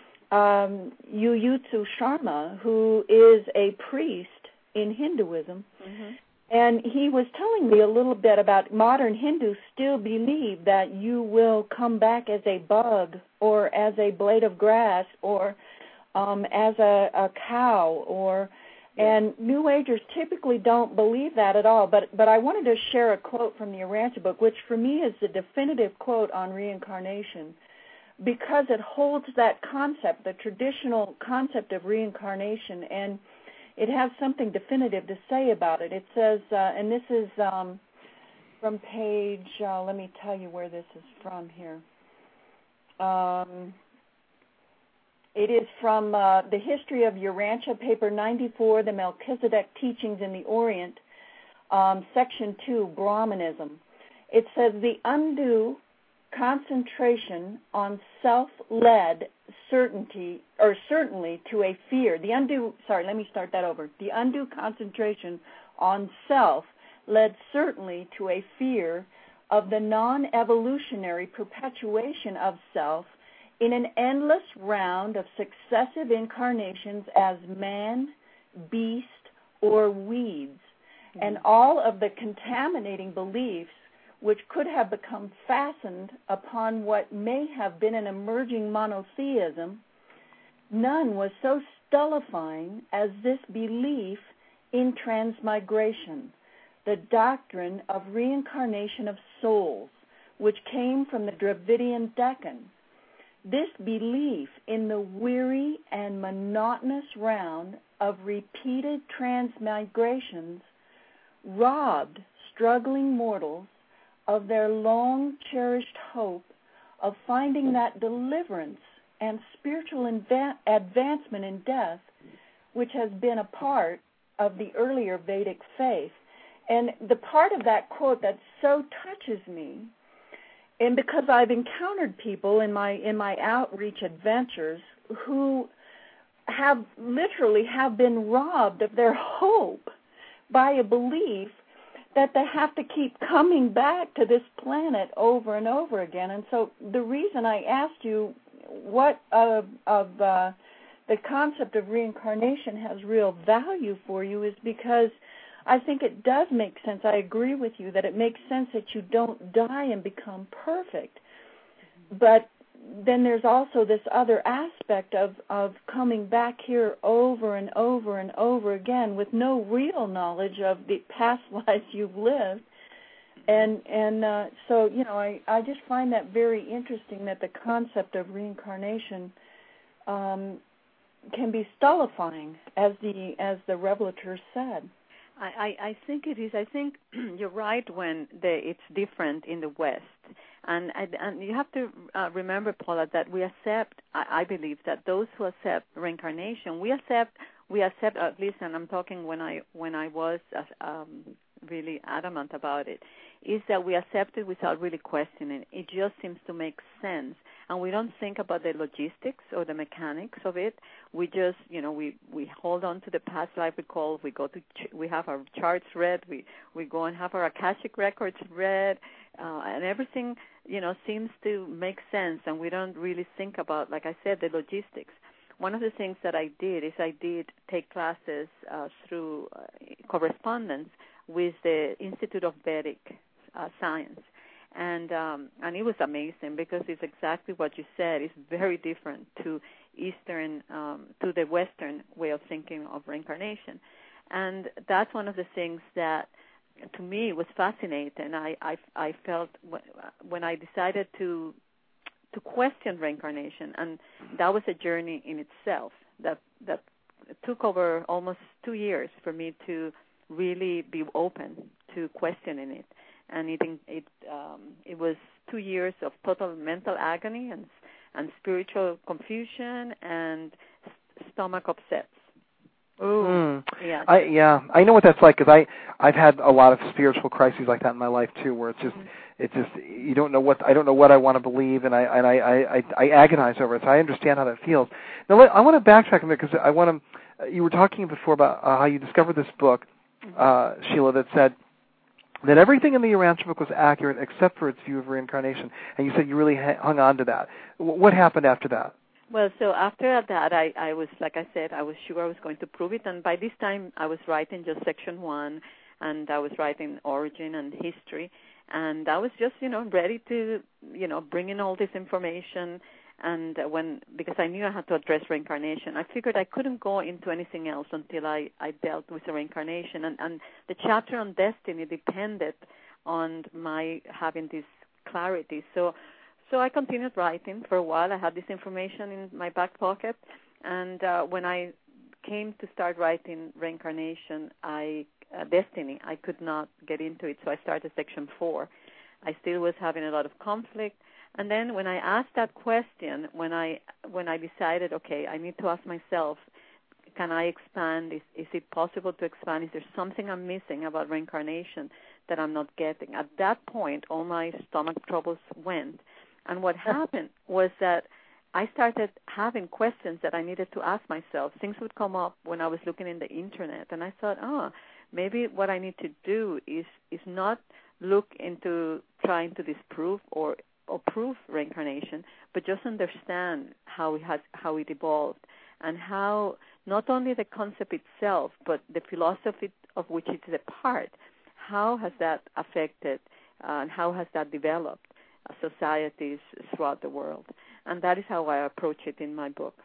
um, Yuyutsu Sharma, who is a priest in Hinduism, mm-hmm. and he was telling me a little bit about modern Hindus still believe that you will come back as a bug or as a blade of grass or um, as a, a cow. or And New Agers typically don't believe that at all. But, but I wanted to share a quote from the Urantia book, which for me is the definitive quote on reincarnation, because it holds that concept, the traditional concept of reincarnation, and it has something definitive to say about it. It says, uh, and this is um, from page, uh, let me tell you where this is from here. Um, it is from uh, the History of Urantia, paper ninety-four, the Melchizedek Teachings in the Orient, um, section two, Brahmanism. It says, the undue concentration on self-led certainty, or certainly to a fear. The undue, sorry, let me start that over. The undue concentration on self led certainly to a fear of the non-evolutionary perpetuation of self in an endless round of successive incarnations as man, beast, or weeds, mm-hmm. and all of the contaminating beliefs which could have become fastened upon what may have been an emerging monotheism. None was so stultifying as this belief in transmigration, the doctrine of reincarnation of souls, which came from the Dravidian Deccan. This belief in the weary and monotonous round of repeated transmigrations robbed struggling mortals of their long-cherished hope of finding that deliverance and spiritual inva- advancement in death, which has been a part of the earlier Vedic faith. And the part of that quote that so touches me, and because I've encountered people in my in my outreach adventures who have literally have been robbed of their hope by a belief that they have to keep coming back to this planet over and over again. And so the reason I asked you what of, of uh, the concept of reincarnation has real value for you is because I think it does make sense. I agree with you that it makes sense that you don't die and become perfect. But then there's also this other aspect of, of coming back here over and over and over again with no real knowledge of the past lives you've lived. And and uh, so, you know, I, I just find that very interesting that the concept of reincarnation um, can be stultifying, as the as the Revelators said. I, I think it is. I think you're right when the, it's different in the West. And, and you have to uh, remember, Paula, that we accept, I, I believe, that those who accept reincarnation, we accept, we accept, at least, and I'm talking when I when I was uh, um, really adamant about it, is that we accept it without really questioning. It just seems to make sense. And we don't think about the logistics or the mechanics of it. We just, you know, we, we hold on to the past life recall. We go to, ch- we have our charts read. We, we go and have our Akashic records read. Uh, and everything, you know, seems to make sense. And we don't really think about, like I said, the logistics. One of the things that I did is I did take classes uh, through uh, correspondence with the Institute of Vedic uh, Science. And um, and it was amazing because it's exactly what you said. It's very different to Eastern, um, to the Western way of thinking of reincarnation. And that's one of the things that, to me, was fascinating. I, I, I felt when I decided to to question reincarnation, and that was a journey in itself that that took over almost two years for me to really be open to questioning it. And it it um, it was two years of total mental agony and and spiritual confusion and st- stomach upsets. Ooh, mm. yeah, I yeah, I know what that's like because I I've had a lot of spiritual crises like that in my life too, where it's just mm-hmm. it's just you don't know what I don't know what I want to believe, and I and I, I, I agonize over it. So I understand how that feels. Now let, I want to backtrack a bit because I want to. You were talking before about uh, how you discovered this book, mm-hmm. uh, Sheila, that said that everything in the Urantia book was accurate except for its view of reincarnation, and you said you really ha- hung on to that. W- what happened after that? Well, so after that, I, I was, like I said, I was sure I was going to prove it, and by this time I was writing just section one, and I was writing origin and history, and I was just, you know, ready to, you know, bring in all this information, and when, because I knew I had to address reincarnation, I figured I couldn't go into anything else until I, I dealt with the reincarnation, and, and the chapter on destiny depended on my having this clarity. So so I continued writing for a while. I had this information in my back pocket, and uh, when I came to start writing reincarnation, I uh, destiny, I could not get into it, so I started section four. I still was having a lot of conflict. And then when I asked that question, when I when I decided, okay, I need to ask myself, can I expand? Is, is it possible to expand? Is there something I'm missing about reincarnation that I'm not getting? At that point, all my stomach troubles went. And what happened was that I started having questions that I needed to ask myself. Things would come up when I was looking in the Internet, and I thought, oh, maybe what I need to do is is not look into trying to disprove or or prove reincarnation, but just understand how it has, how it evolved, and how not only the concept itself, but the philosophy of which it is a part, how has that affected uh, and how has that developed uh, societies throughout the world. And that is how I approach it in my book.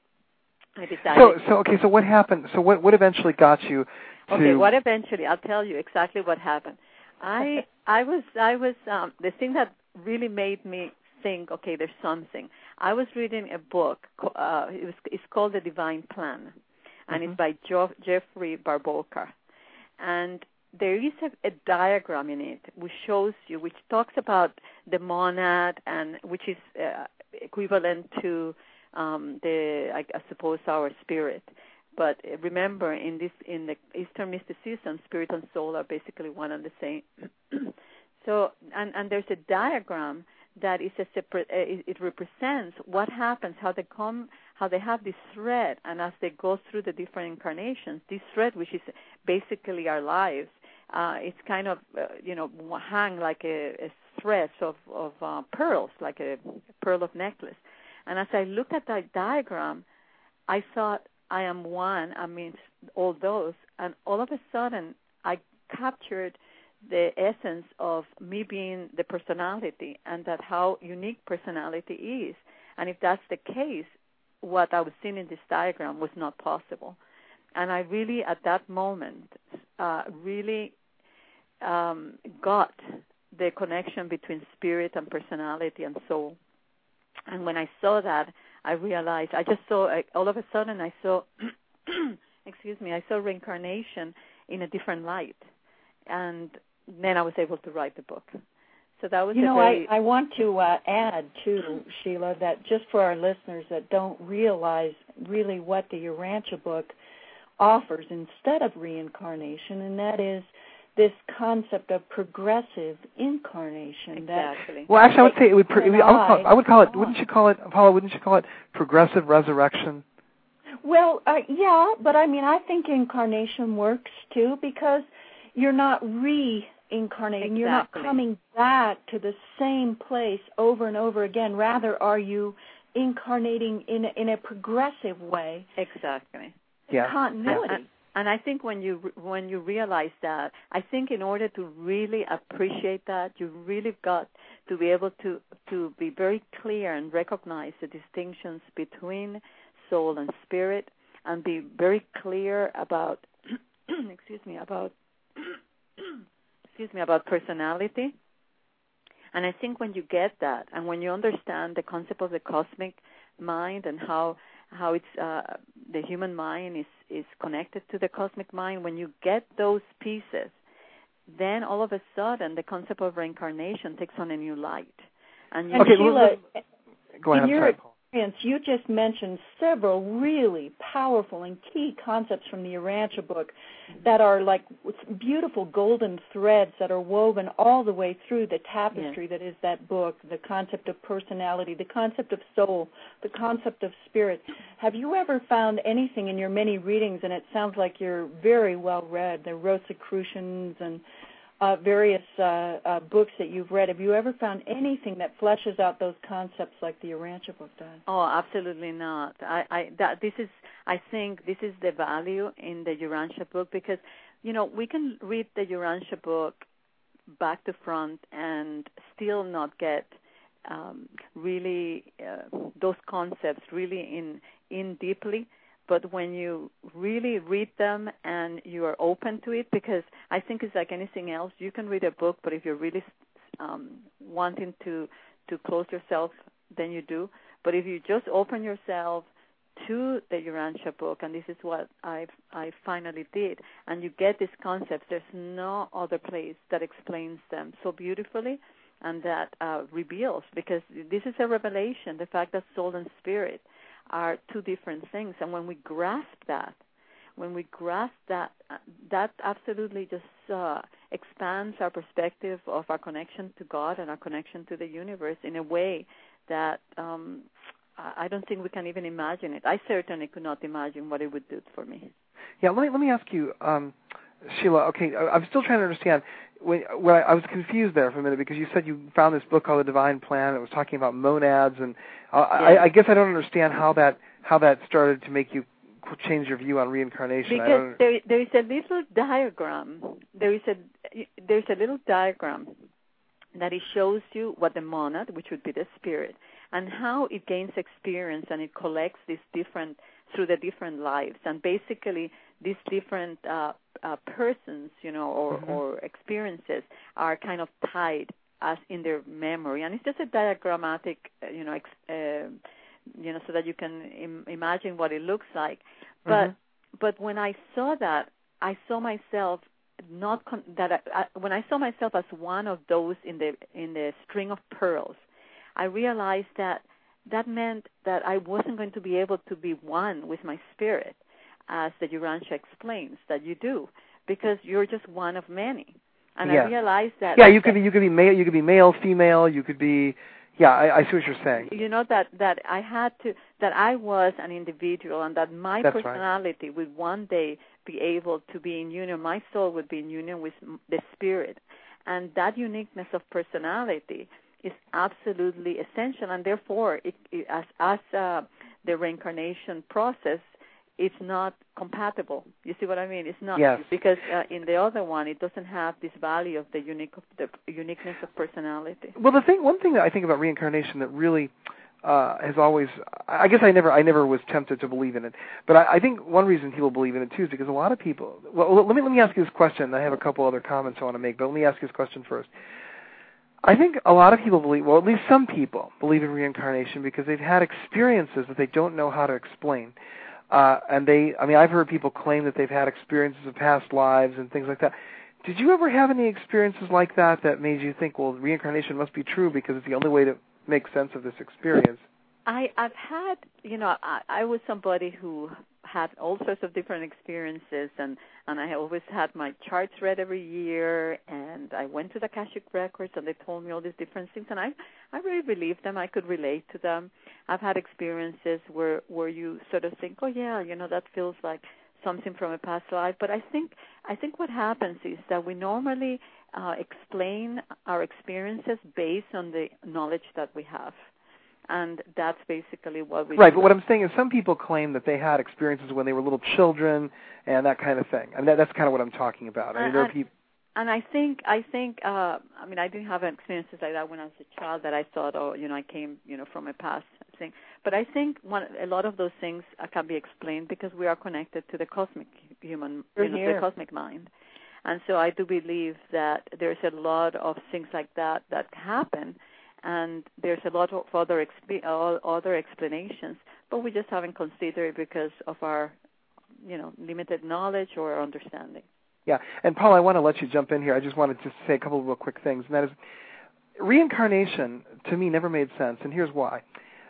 I decided. So, so okay, so what happened? So what, what eventually got you to... Okay, what eventually, I'll tell you exactly what happened. I I was, I was um, the thing that really made me think, okay, there's something. I was reading a book. Uh, it was, it's called The Divine Plan, and mm-hmm. it's by jo- Jeffrey Barbocca. And there is a, a diagram in it which shows you, which talks about the monad, and which is uh, equivalent to um, the, I, I suppose, our spirit. But remember, in this, in the Eastern mysticism, spirit and soul are basically one and the same. So, and, and there's a diagram that is a separate. Uh, it, it represents what happens, how they come, how they have this thread, and as they go through the different incarnations, this thread, which is basically our lives, uh, it's kind of uh, you know hang like a, a thread of of uh, pearls, like a pearl of necklace. And as I looked at that diagram, I thought, I am one, I mean, all those. And all of a sudden, I captured the essence of me being the personality, and that how unique personality is. And if that's the case, what I was seeing in this diagram was not possible. And I really, at that moment, uh, really um, got the connection between spirit and personality and soul. And when I saw that, I realized, I just saw, I, all of a sudden I saw, excuse me, I saw reincarnation in a different light. And then I was able to write the book. So that was You a know, very... I, I want to uh, add, too, Sheila, that just for our listeners that don't realize really what the Urantia book offers instead of reincarnation, and that is this concept of progressive incarnation. Exactly. Well, actually, I would say it would. I would call it, I would call it. Wouldn't you call it, Paula? Wouldn't you call it progressive resurrection? Well, uh, yeah, but I mean, I think incarnation works too, because you're not reincarnating. Exactly. You're not coming back to the same place over and over again. Rather, are you incarnating in a, in a progressive way? Exactly. Yeah. Continuity. And, and I think when you when you realize that, I think in order to really appreciate that, you really got to be able to to be very clear and recognize the distinctions between soul and spirit, and be very clear about excuse me about excuse me about personality. And I think when you get that, and when you understand the concept of the cosmic mind and how how it's uh, the human mind is, is connected to the cosmic mind, when you get those pieces, then all of a sudden the concept of reincarnation takes on a new light. And you And okay, Sheila, well, go ahead. in I'm your sorry, Paul. experience, you just mentioned several really powerful and key concepts from the Urantia book that are like beautiful golden threads that are woven all the way through the tapestry yes. that is that book, the concept of personality, the concept of soul, the concept of spirit. Have you ever found anything in your many readings, and it sounds like you're very well read, the Rosicrucians and Uh, various uh, uh, books that you've read, have you ever found anything that fleshes out those concepts like the Urantia book does? Oh, absolutely not. I, I that this is, I think, this is the value in the Urantia book, because, you know, we can read the Urantia book back to front and still not get um, really uh, those concepts really in in deeply. But when you really read them and you are open to it, because I think it's like anything else, you can read a book, but if you're really um, wanting to, to close yourself, then you do. But if you just open yourself to the Urantia book, and this is what I I finally did, and you get these concepts, there's no other place that explains them so beautifully and that uh, reveals, because this is a revelation, the fact that soul and spirit are two different things. And when we grasp that, when we grasp that, uh, that absolutely just uh, expands our perspective of our connection to God and our connection to the universe in a way that um, I don't think we can even imagine it. I certainly could not imagine what it would do for me. Yeah, let me let me ask you, um, Sheila. Okay, I, I'm still trying to understand. When, when I, I was confused there for a minute, because you said you found this book called The Divine Plan. It was talking about monads, and uh, yes. I, I guess I don't understand how that how that started to make you change your view on reincarnation. Because I don't... there there is a little diagram. There is a there is a little diagram that it shows you what the monad, which would be the spirit, and how it gains experience and it collects these different through the different lives, and basically these different uh, uh, persons, you know, or, mm-hmm. or experiences are kind of tied as in their memory, and it's just a diagrammatic, uh, you know, ex- uh, you know, so that you can im- imagine what it looks like. But mm-hmm. but when I saw that, I saw myself not con- that I, I, when I saw myself as one of those in the in the string of pearls, I realized that that meant that I wasn't going to be able to be one with my spirit, as the Urantia explains that you do, because you're just one of many. And yeah. I realized that yeah, you could be you could be male, you could be male, female, you could be yeah. I, I see what you're saying. You know that that I had to that I was an individual, and that my That's personality right. would one day be able to be in union. My soul would be in union with the spirit, and that uniqueness of personality is absolutely essential, and therefore, it, it, as as uh, the reincarnation process, it's not compatible. You see what I mean? It's not yes. because uh, in the other one, it doesn't have this value of the unique of the uniqueness of personality. Well, the thing, one thing that I think about reincarnation that really uh, has always, I guess I never, I never was tempted to believe in it, but I, I think one reason people believe in it too is because a lot of people. Well, let me let me ask you this question. I have a couple other comments I want to make, but let me ask you this question first. I think a lot of people believe, well, at least some people believe in reincarnation because they've had experiences that they don't know how to explain. Uh, and they, I mean, I've heard people claim that they've had experiences of past lives and things like that. Did you ever have any experiences like that that made you think, well, reincarnation must be true because it's the only way to make sense of this experience? I, I've had, you know, I, I was somebody who had all sorts of different experiences, and, and I always had my charts read every year, and I went to the Akashic Records, and they told me all these different things, and I, I really believed them. I could relate to them. I've had experiences where, where you sort of think, oh, yeah, you know, that feels like something from a past life. But I think, I think what happens is that we normally uh, explain our experiences based on the knowledge that we have. And that's basically what we Right, do. but what I'm saying is some people claim that they had experiences when they were little children and that kind of thing. I mean, that, that's kind of what I'm talking about. I mean, there are people... And I think, I think, uh, I mean, I didn't have experiences like that when I was a child that I thought, oh, you know, I came, you know, from a past thing. But I think one, a lot of those things uh, can be explained because we are connected to the cosmic human, you know, to the cosmic mind. And so I do believe that there's a lot of things like that that happen, and there's a lot of other exp- other explanations, but we just haven't considered it because of our, you know, limited knowledge or understanding. Yeah, and Paul, I want to let you jump in here. I just wanted to say a couple of real quick things, and that is, reincarnation to me never made sense, and here's why.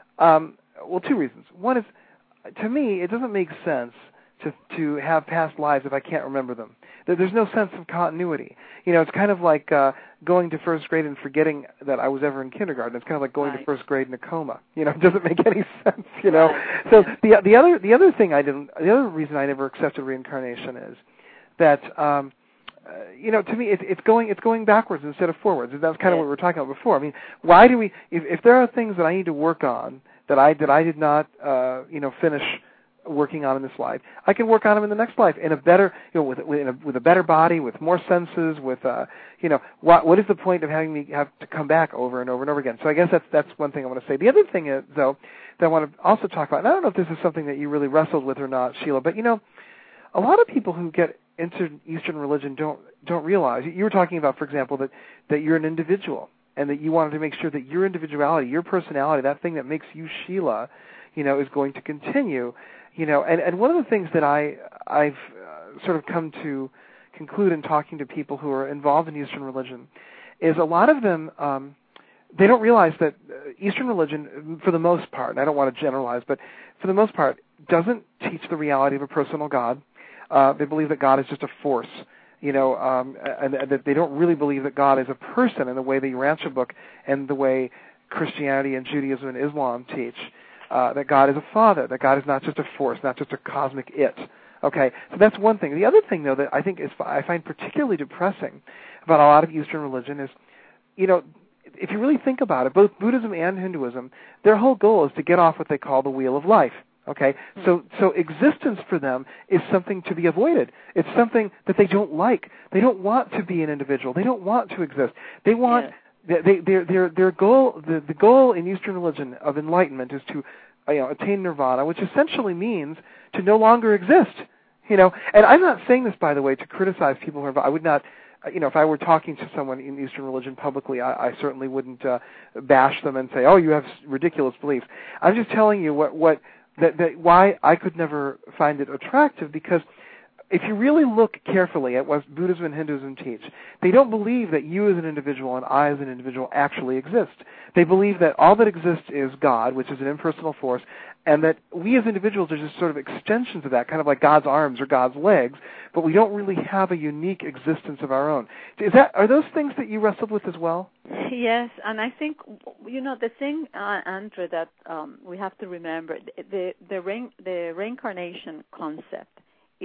Um, well, two reasons. One is, to me, it doesn't make sense to to have past lives if I can't remember them. There's no sense of continuity. You know, it's kind of like uh, going to first grade and forgetting that I was ever in kindergarten. It's kind of like going right. to first grade in a coma. You know, it doesn't make any sense. You know, right. so the the other the other thing I didn't the other reason I never accepted reincarnation is that um, uh, you know, to me it, it's going it's going backwards instead of forwards. That's kind of yes. what we were talking about before. I mean, why do we if, if there are things that I need to work on that I that I did not uh, you know finish working on in this life, I can work on them in the next life in a better, you know, with with a, with a better body, with more senses, with uh, you know, what what is the point of having me have to come back over and over and over again? So I guess that's that's one thing I want to say. The other thing is, though, that I want to also talk about, and I don't know if this is something that you really wrestled with or not, Sheila, but you know, a lot of people who get into Eastern religion don't don't realize. You were talking about, for example, that that you're an individual and that you wanted to make sure that your individuality, your personality, that thing that makes you Sheila, you know, is going to continue. You know, and, and one of the things that I, I've uh, sort of come to conclude in talking to people who are involved in Eastern religion is a lot of them, um, they don't realize that Eastern religion, for the most part, and I don't want to generalize, but for the most part, doesn't teach the reality of a personal God. Uh, they believe that God is just a force, you know, um, and, and that they don't really believe that God is a person in the way the Urantia book and the way Christianity and Judaism and Islam teach. Uh, that God is a father, that God is not just a force, not just a cosmic it. Okay, so that's one thing. The other thing, though, that I think is I find particularly depressing about a lot of Eastern religion is, you know, if you really think about it, both Buddhism and Hinduism, their whole goal is to get off what they call the wheel of life. Okay, mm-hmm. so so existence for them is something to be avoided. It's something that they don't like. They don't want to be an individual. They don't want to exist. They want. Yeah. They, their, their, their goal, the, the goal in Eastern religion of enlightenment is to, you know, attain nirvana, which essentially means to no longer exist. You know, and I'm not saying this, by the way, to criticize people who are. I would not, you know, if I were talking to someone in Eastern religion publicly, I, I certainly wouldn't uh, bash them and say, "Oh, you have ridiculous beliefs." I'm just telling you what, what that, that why I could never find it attractive, because if you really look carefully at what Buddhism and Hinduism teach, they don't believe that you as an individual and I as an individual actually exist. They believe that all that exists is God, which is an impersonal force, and that we as individuals are just sort of extensions of that, kind of like God's arms or God's legs, but we don't really have a unique existence of our own. Is that, are those things that you wrestled with as well? Yes, and I think, you know, the thing, uh, Andrew, that um, we have to remember, the the, rein, the reincarnation concept is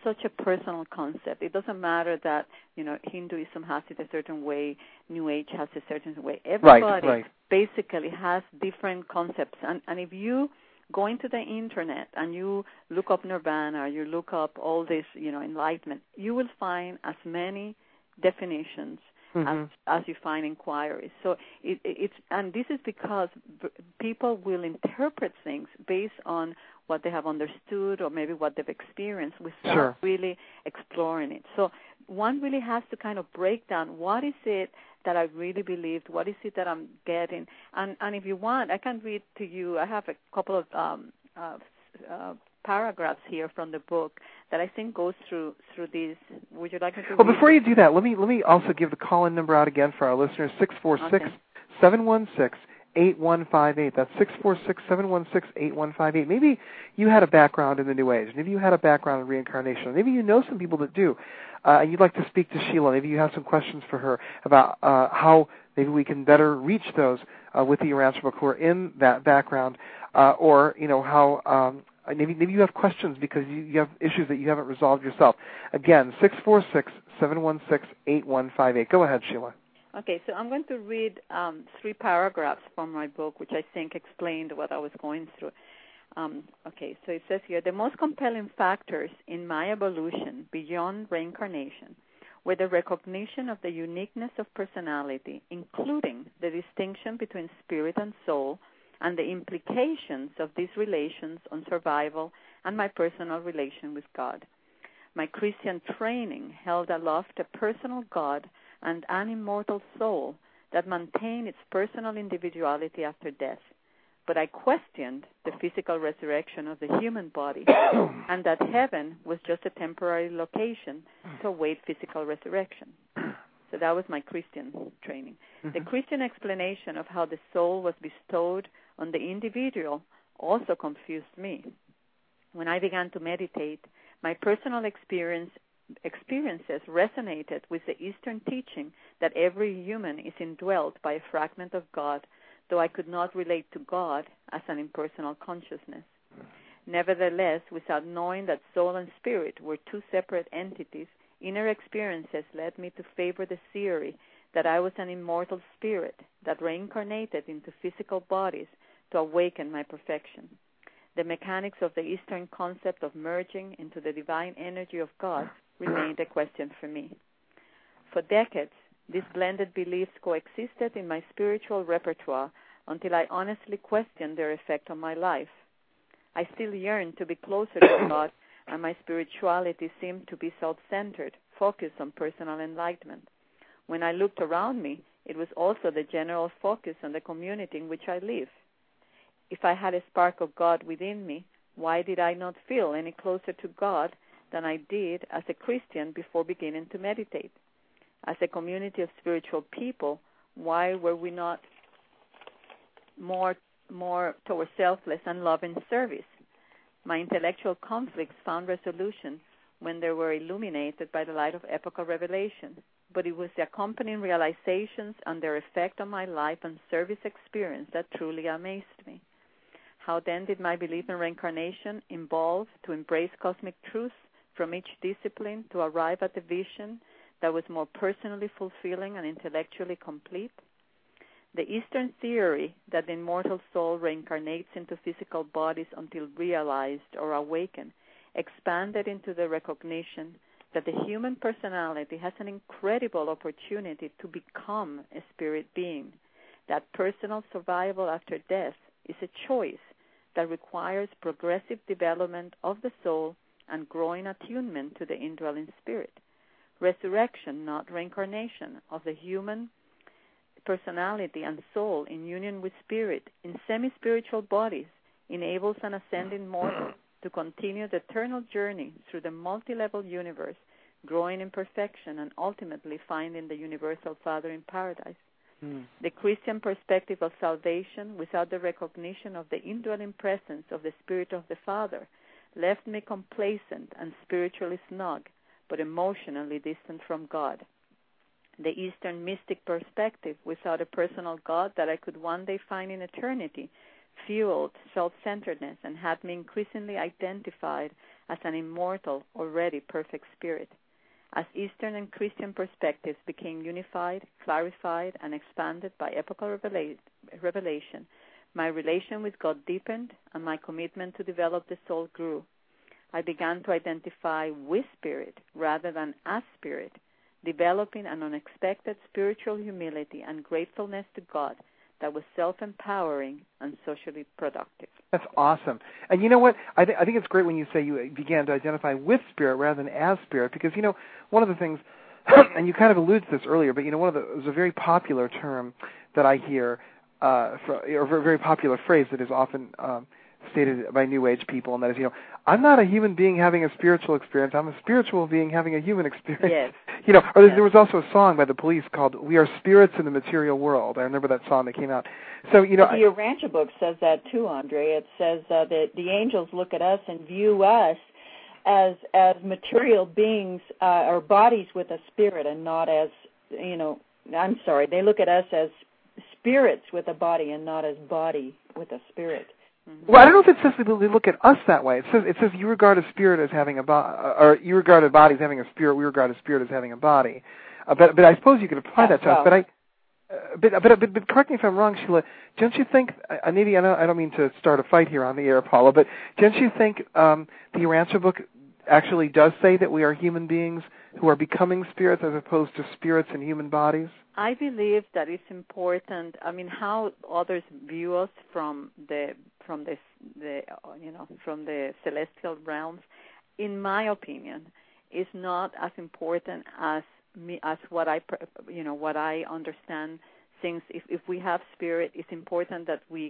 such a personal concept. It doesn't matter that, you know, Hinduism has it a certain way, New Age has a certain way. Everybody right, right. basically has different concepts. And, and if you go into the internet and you look up Nirvana, you look up all this, you know, enlightenment, you will find as many definitions mm-hmm. as, as you find inquiries. So it, it's, and this is because b- people will interpret things based on what they have understood or maybe what they've experienced without sure. really exploring it. So one really has to kind of break down what is it that I really believed, what is it that I'm getting. And, and if you want, I can read to you, I have a couple of um, uh, uh, paragraphs here from the book that I think goes through through these. Would you like me to Well, read before it? you do that, let me let me also give the call-in number out again for our listeners, six four six, seven one six, eight one five eight. That's six four six, seven one six, eight one five eight. Maybe you had a background in the New Age. Maybe you had a background in reincarnation. Maybe you know some people that do. Uh, and you'd like to speak to Sheila. Maybe you have some questions for her about uh, how maybe we can better reach those uh, with the Urantia who are in that background, uh, or, you know, how um, maybe maybe you have questions because you, you have issues that you haven't resolved yourself. Again, six four six, seven one six, eight one five eight. Go ahead, Sheila. Okay, so I'm going to read um, three paragraphs from my book, which I think explained what I was going through. Um, okay, so it says here, the most compelling factors in my evolution beyond reincarnation were the recognition of the uniqueness of personality, including the distinction between spirit and soul, and the implications of these relations on survival and my personal relation with God. My Christian training held aloft a personal God and an immortal soul that maintained its personal individuality after death. But I questioned the physical resurrection of the human body and that heaven was just a temporary location to await physical resurrection. So that was my Christian training. Mm-hmm. The Christian explanation of how the soul was bestowed on the individual also confused me. When I began to meditate, my personal experience experiences resonated with the Eastern teaching that every human is indwelt by a fragment of God, though I could not relate to God as an impersonal consciousness. Nevertheless, without knowing that soul and spirit were two separate entities, inner experiences led me to favor the theory that I was an immortal spirit that reincarnated into physical bodies to awaken my perfection. The mechanics of the Eastern concept of merging into the divine energy of God remained a question for me. For decades, these blended beliefs coexisted in my spiritual repertoire until I honestly questioned their effect on my life. I still yearned to be closer to God, and my spirituality seemed to be self-centered, focused on personal enlightenment. When I looked around me, it was also the general focus on the community in which I live. If I had a spark of God within me, why did I not feel any closer to God than I did as a Christian before beginning to meditate? As a community of spiritual people, why were we not more more towards selfless and loving service? My intellectual conflicts found resolution when they were illuminated by the light of epochal revelation, but it was the accompanying realizations and their effect on my life and service experience that truly amazed me. How then did my belief in reincarnation evolve to embrace cosmic truths from each discipline to arrive at a vision that was more personally fulfilling and intellectually complete? The Eastern theory that the immortal soul reincarnates into physical bodies until realized or awakened expanded into the recognition that the human personality has an incredible opportunity to become a spirit being, that personal survival after death is a choice that requires progressive development of the soul and growing attunement to the indwelling spirit. Resurrection, not reincarnation, of the human personality and soul in union with spirit in semi-spiritual bodies enables an ascending mortal to continue the eternal journey through the multi-level universe, growing in perfection and ultimately finding the universal Father in paradise. Mm. The Christian perspective of salvation without the recognition of the indwelling presence of the Spirit of the Father left me complacent and spiritually snug, but emotionally distant from God. The Eastern mystic perspective without a personal God that I could one day find in eternity fueled self-centeredness and had me increasingly identified as an immortal, already perfect spirit. As Eastern and Christian perspectives became unified, clarified, and expanded by epochal revela- revelation, my relation with God deepened and my commitment to develop the soul grew. I began to identify with spirit rather than as spirit, developing an unexpected spiritual humility and gratefulness to God that was self-empowering and socially productive. That's awesome. And you know what? I, th- I think it's great when you say you began to identify with spirit rather than as spirit, because, you know, one of the things, and you kind of alluded to this earlier, but, you know, one of the, it was a very popular term that I hear, uh, for, or a very popular phrase that is often um, stated by New Age people, and that is, you know, I'm not a human being having a spiritual experience. I'm a spiritual being having a human experience. Yes. You know, or yes. there was also a song by the Police called "We Are Spirits in the Material World." I remember that song that came out. So, you know, the Urantia book says that too, Andre. It says uh, that the angels look at us and view us as as material beings uh, or bodies with a spirit, and not as, you know, I'm sorry, they look at us as spirits with a body and not as body with a spirit. Mm-hmm. Well, I don't know if it says that they look at us that way. It says it says you regard a spirit as having a body, or you regard a body as having a spirit. We regard a spirit as having a body. Uh, but but I suppose you could apply yeah, that to well. us. But I, uh, but, but but but correct me if I'm wrong, Sheila. Don't you think? Uh, maybe I don't. I don't mean to start a fight here on the air, Paula. But don't you think um, the Urantia book actually does say that we are human beings who are becoming spirits as opposed to spirits in human bodies? I believe that it's important. I mean, how others view us from the from the the you know from the celestial realms, in my opinion, is not as important as me as what I you know what I understand things. If if we have spirit, it's important that we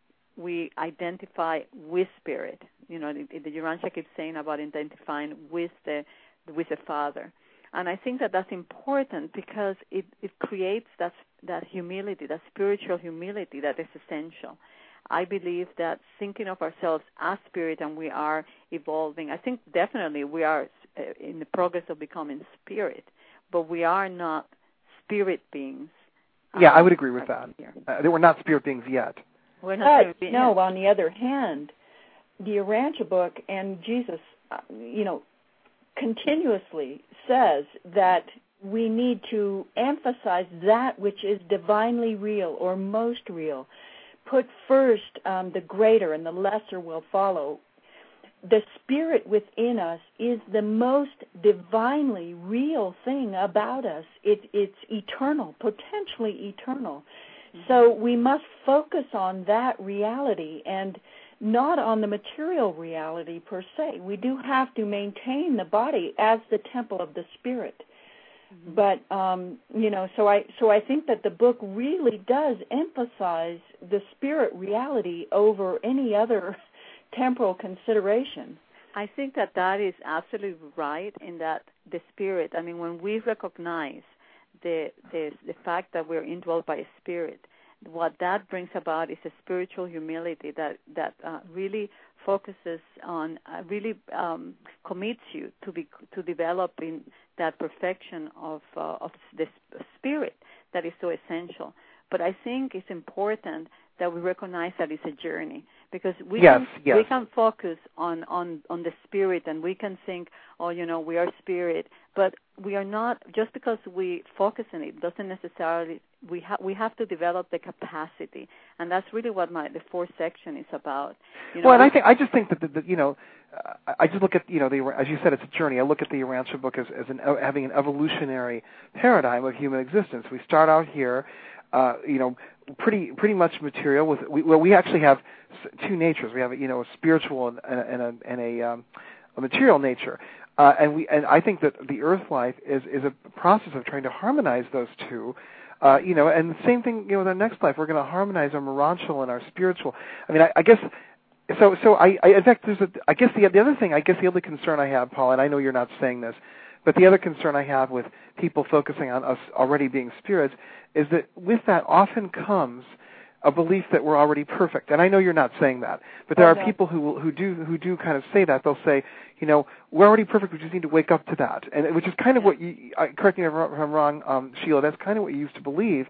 we identify with spirit. You know, the, the Urantia keeps saying about identifying with the with the Father. And I think that that's important because it, it creates that that humility, that spiritual humility that is essential. I believe that thinking of ourselves as spirit and we are evolving, I think definitely we are in the progress of becoming spirit, but we are not spirit beings. Yeah, um, I would agree with that. Uh, they were not spirit beings yet. We're not spirit But, beings. no, on the other hand, the Urantia book and Jesus, uh, you know, continuously says that we need to emphasize that which is divinely real or most real. Put first um, the greater and the lesser will follow. The spirit within us is the most divinely real thing about us. It, it's eternal, potentially eternal. Mm-hmm. So we must focus on that reality and not on the material reality per se. We do have to maintain the body as the temple of the spirit. Mm-hmm. But um, you know, so I so I think that the book really does emphasize the spirit reality over any other temporal consideration. I think that that is absolutely right in that the spirit, I mean, when we recognize the the, the fact that we're indwelt by a spirit, what that brings about is a spiritual humility that that uh, really focuses on, uh, really um, commits you to be to developing that perfection of uh, of the spirit that is so essential. But I think it's important that we recognize that it's a journey, because we yes, can yes. we can focus on, on, on the spirit, and we can think, oh, you know, we are spirit, but we are not. Just because we focus on it doesn't necessarily. We have we have to develop the capacity, and that's really what my the fourth section is about. You know, well, and I think I just think that the, the, you know, uh, I just look at you know the as you said, it's a journey. I look at the Urantia book as as an, uh, having an evolutionary paradigm of human existence. We start out here, uh, you know, pretty pretty much material. With we, well, we actually have two natures. We have you know a spiritual and, and a and a, um, a material nature. Uh, and we and I think that the Earth life is is a process of trying to harmonize those two. Uh, you know, and the same thing, you know, with our next life, we're going to harmonize our morontial and our spiritual. I mean, I, I guess, so, so I, I, in fact, there's a, I guess the, the other thing, I guess the other concern I have, Paul, and I know you're not saying this, but the other concern I have with people focusing on us already being spirits is that with that often comes a belief that we're already perfect. And I know you're not saying that, but there oh, are no. people who who do who do kind of say that. They'll say, you know, we're already perfect. We just need to wake up to that, and which is kind of what you. Uh, correct me if I'm wrong, um, Sheila. That's kind of what you used to believe.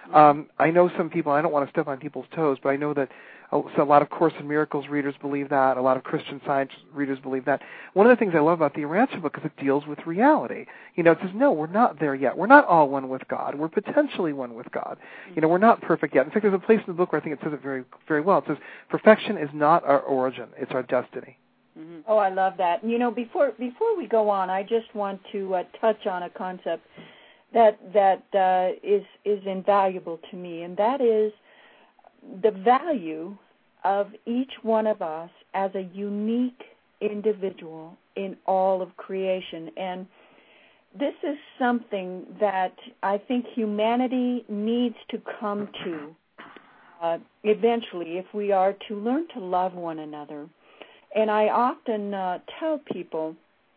Um, I know some people, I don't want to step on people's toes, but I know that a, so a lot of Course in Miracles readers believe that. A lot of Christian Science readers believe that. One of the ththings I love about the Urantia book is it deals with reality. You know, it says, no, we're not there yet. We're not all one with God. We're potentially one with God. You know, we're not perfect yet. In fact, there's a place in the book where I think it says it very, very well. It says, perfection is not our origin. It's our destiny. Mm-hmm. Oh, I love that. You know, before before we go on, I just want to uh, touch on a concept that that uh, is is invaluable to me, and that is the value of each one of us as a unique individual in all of creation. And this is something that I think humanity needs to come to uh, eventually if we are to learn to love one another. And I often uh, tell people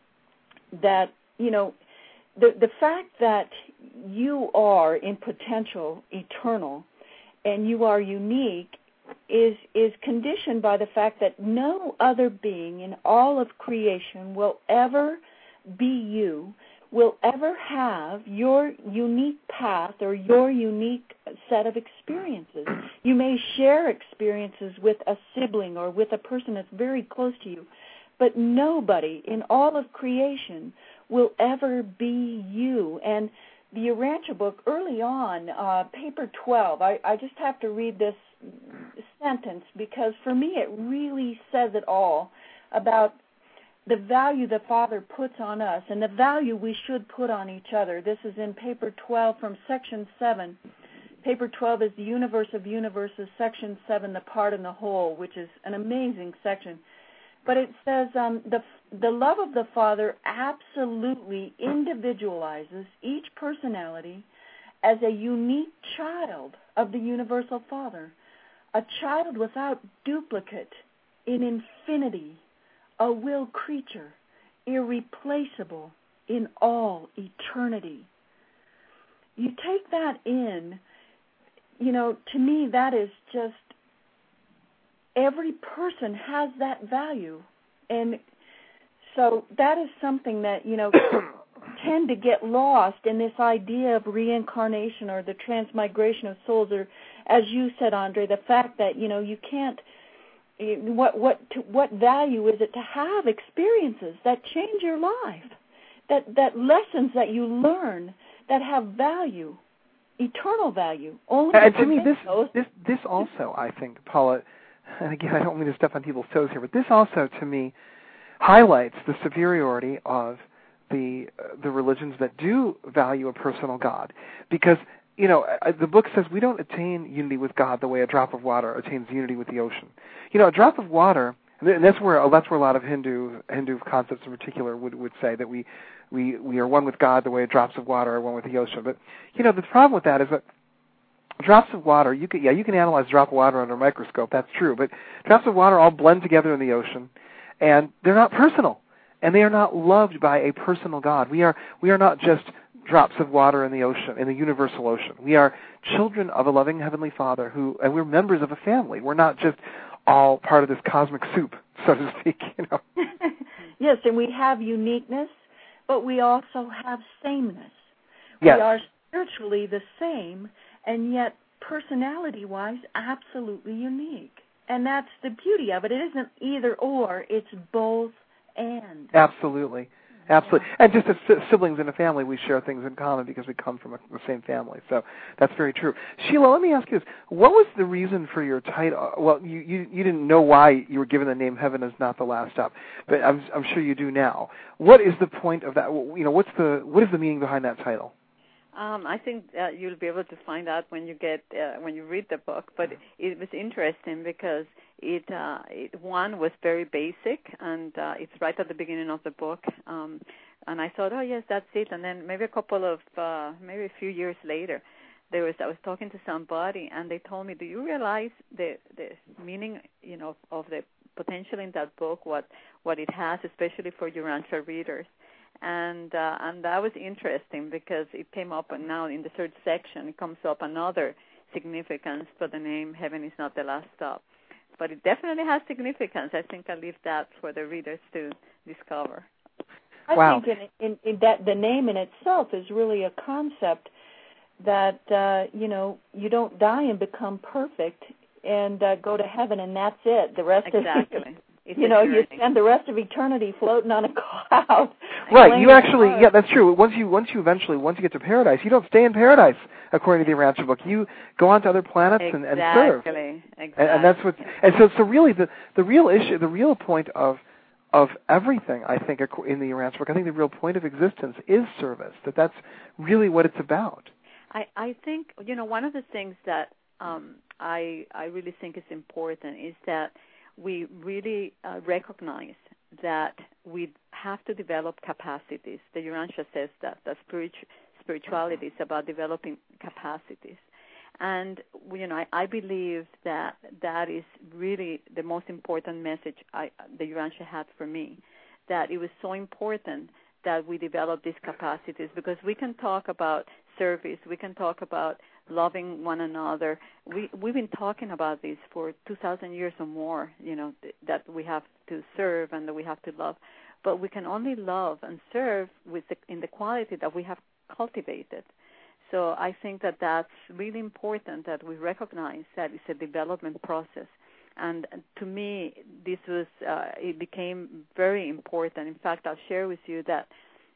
that, you know, the the fact that you are in potential eternal and you are unique is is conditioned by the fact that no other being in all of creation will ever be you, will ever have your unique path or your unique set of experiences. You may share experiences with a sibling or with a person that's very close to you, but nobody in all of creation will ever be you. And the Urantia book, early on, uh, paper twelve, I, I just have to read this sentence because for me it really says it all about the value the Father puts on us and the value we should put on each other. This is in paper twelve from section seven. Paper twelve is the Universe of Universes, section seven, the part and the whole, which is an amazing section. But it says um, the the love of the Father absolutely individualizes each personality as a unique child of the Universal Father, a child without duplicate in infinity, a will creature, irreplaceable in all eternity. You take that in, you know, to me that is just, every person has that value. And so that is something that, you know, tend to get lost in this idea of reincarnation or the transmigration of souls, or, as you said, Andre, the fact that, you know, you can't, what what to, what value is it to have experiences that change your life, that that lessons that you learn that have value, eternal value. Only and to me, this those. this this also, I think, Paula, and again, I don't mean to step on people's toes here, but this also, to me, highlights the superiority of the uh, the religions that do value a personal God, because, you know, the book says we don't attain unity with God the way a drop of water attains unity with the ocean. You know, a drop of water, and that's where that's where a lot of Hindu Hindu concepts in particular would, would say that we, we we are one with God the way drops of water are one with the ocean. But, you know, the problem with that is that drops of water, you can yeah, you can analyze a drop of water under a microscope, that's true, but drops of water all blend together in the ocean, and they're not personal, and they are not loved by a personal God. We are we are not just drops of water in the ocean, in the universal ocean. We are children of a loving Heavenly Father, who, and we're members of a family. We're not just all part of this cosmic soup, so to speak, you know. Yes, and we have uniqueness, but we also have sameness. Yes. We are spiritually the same, and yet personality-wise, absolutely unique. And that's the beauty of it. It isn't either or, it's both and. Absolutely. Absolutely. And just as siblings in a family, we share things in common because we come from a, the same family. So that's very true. Sheila, let me ask you this. What was the reason for your title? Well, you, you, you didn't know why you were given the name Heaven Is Not the Last Stop, but I'm, I'm sure you do now. What is the point of that? You know, what's the, what is the meaning behind that title? Um, I think uh, you'll be able to find out when you get uh, when you read the book. But it was interesting because it, uh, it one was very basic, and uh, it's right at the beginning of the book. Um, and I thought, oh yes, that's it. And then maybe a couple of uh, maybe a few years later, there was I was talking to somebody, and they told me, do you realize the the meaning, you know, of the potential in that book, what what it has, especially for Urantia readers? And uh, and that was interesting because it came up, and now in the third section it comes up another significance for the name Heaven Is Not the Last Stop. But it definitely has significance. I think I'll leave that for the readers to discover. I wow. think in, in, in that the name in itself is really a concept that, uh, you know, you don't die and become perfect and uh, go to heaven, and that's it. The rest exactly. of It's you know, you spend the rest of eternity floating on a cloud. Right. You actually, yeah, that's true. Once you, once you eventually, once you get to paradise, you don't stay in paradise, according to the Urantia book. You go on to other planets exactly. and, and serve. Exactly. And, and that's what. And so, so really, the the real issue, the real point of of everything, I think, in the Urantia book, I think the real point of existence is service. That that's really what it's about. I I think, you know, one of the things that um, I I really think is important is that we really uh, recognize that we have to develop capacities. The Urantia says that, that spiritu- spirituality is about developing capacities. And, you know, I, I believe that that is really the most important message I, the Urantia had for me, that it was so important that we develop these capacities, because we can talk about service, we can talk about loving one another. We, we've been talking about this for two thousand years or more, you know, th- that we have to serve and that we have to love. But we can only love and serve with the, in the quality that we have cultivated. So I think that that's really important, that we recognize that it's a development process. And to me, this was, uh, it became very important. In fact, I'll share with you that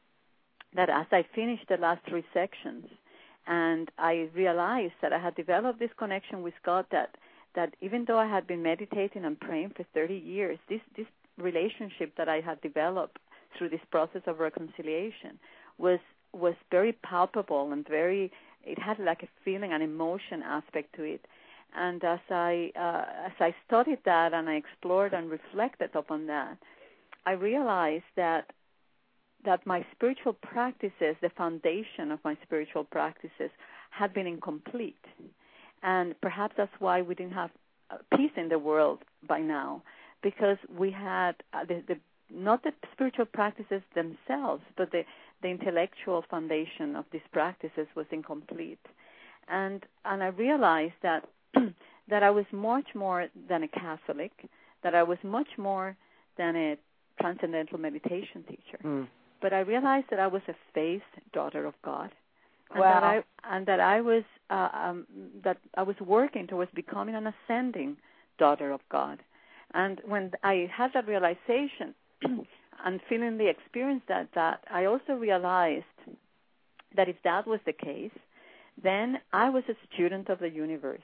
that as I finished the last three sections, and I realized that I had developed this connection with God, that, that even though I had been meditating and praying for thirty years, this, this relationship that I had developed through this process of reconciliation was was very palpable and very, it had like a feeling, an emotion aspect to it. And as I uh, as I studied that and I explored and reflected upon that, I realized that that my spiritual practices, the foundation of my spiritual practices, had been incomplete. And perhaps that's why we didn't have peace in the world by now, because we had uh, the, the not the spiritual practices themselves, but the, the intellectual foundation of these practices was incomplete. And and I realized that that I was much more than a Catholic, that I was much more than a transcendental meditation teacher. Mm. But I realized that I was a faith daughter of God, and wow. that I and that I was uh, um, that I was working towards becoming an ascending daughter of God. And when I had that realization and feeling the experience that that, I also realized that if that was the case, then I was a student of the universe,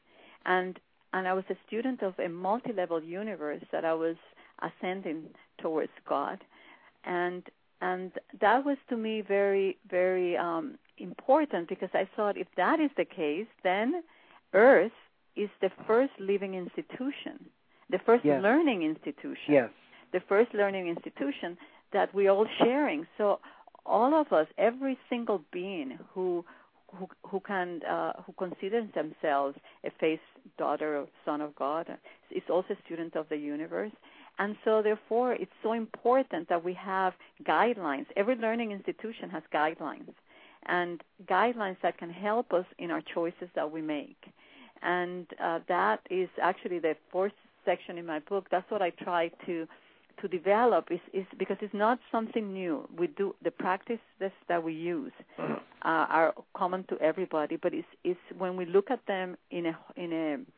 and and I was a student of a multi-level universe that I was ascending towards God, and and that was to me very, very um, important, because I thought if that is the case, then Earth is the first living institution, the first yes. learning institution, yes. the first learning institution that we're all sharing. So all of us, every single being who who, who can uh, who considers themselves a faith daughter or son of God is also a student of the universe. And so, therefore, it's so important that we have guidelines. Every learning institution has guidelines, and guidelines that can help us in our choices that we make. And uh, that is actually the fourth section in my book. That's what I try to to develop, is, is because it's not something new. We do the practices that we use uh, are common to everybody, but it's, it's when we look at them in a in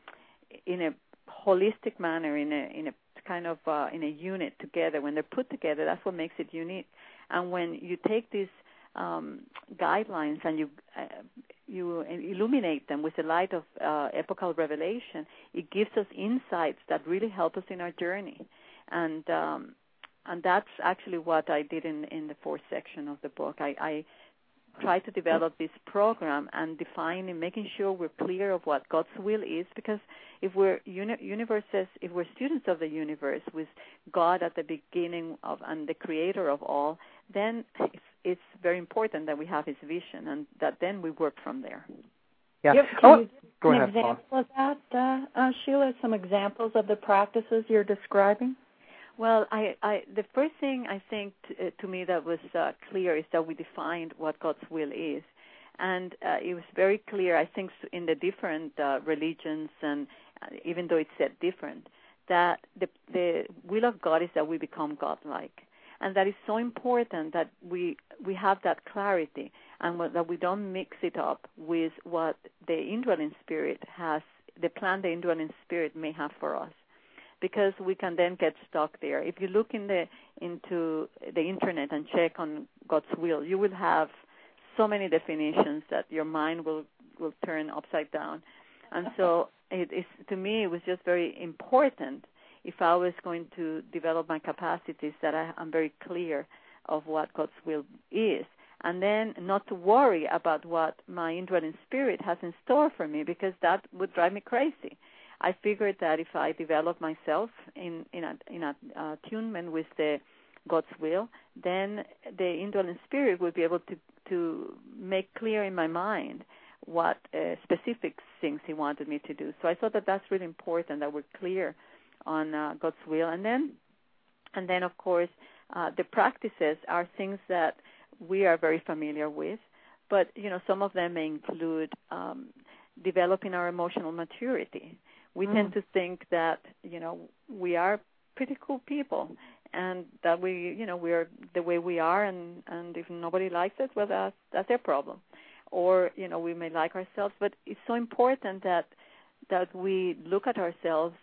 a in a holistic manner, in a in a kind of uh, in a unit together. When they're put together, that's what makes it unique. And when you take these um, guidelines and you uh, you illuminate them with the light of uh, epochal revelation, it gives us insights that really help us in our journey. And um, and that's actually what I did in, in the fourth section of the book. I, I try to develop this program and defining, making sure we're clear of what God's will is, because if we're uni- universes, if we're students of the universe with God at the beginning of and the creator of all, then it's, it's very important that we have his vision and that then we work from there. Yeah. Yep. Can oh, you give go an ahead, example Paul. of that, uh, uh, Sheila? Some examples of the practices you're describing? Well, I, I, the first thing I think t- uh, to me that was uh, clear is that we defined what God's will is. And uh, it was very clear, I think, in the different uh, religions, and uh, even though it's said different, that the, the will of God is that we become God-like. and that is so important that we we have that clarity and that we don't mix it up with what the indwelling spirit has, the plan the indwelling spirit may have for us, because we can then get stuck there. If you look in the into the internet and check on God's will, you will have so many definitions that your mind will, will turn upside down. And so it is, to me, it was just very important, if I was going to develop my capacities, that I, I'm very clear of what God's will is. And then not to worry about what my indwelling spirit has in store for me, because that would drive me crazy. I figured that if I develop myself in in a, in a, uh, attunement with the God's will, then the indwelling spirit will be able to, to make clear in my mind what uh, specific things he wanted me to do. So I thought that that's really important, that we're clear on uh, God's will. And then, and then of course, uh, the practices are things that we are very familiar with, but, you know, some of them may include um, developing our emotional maturity. We mm. tend to think that, you know, we are pretty cool people, and that we, you know, we are the way we are, and, and if nobody likes it, well, that's, that's their problem. Or, you know, we may like ourselves, but it's so important that that we look at ourselves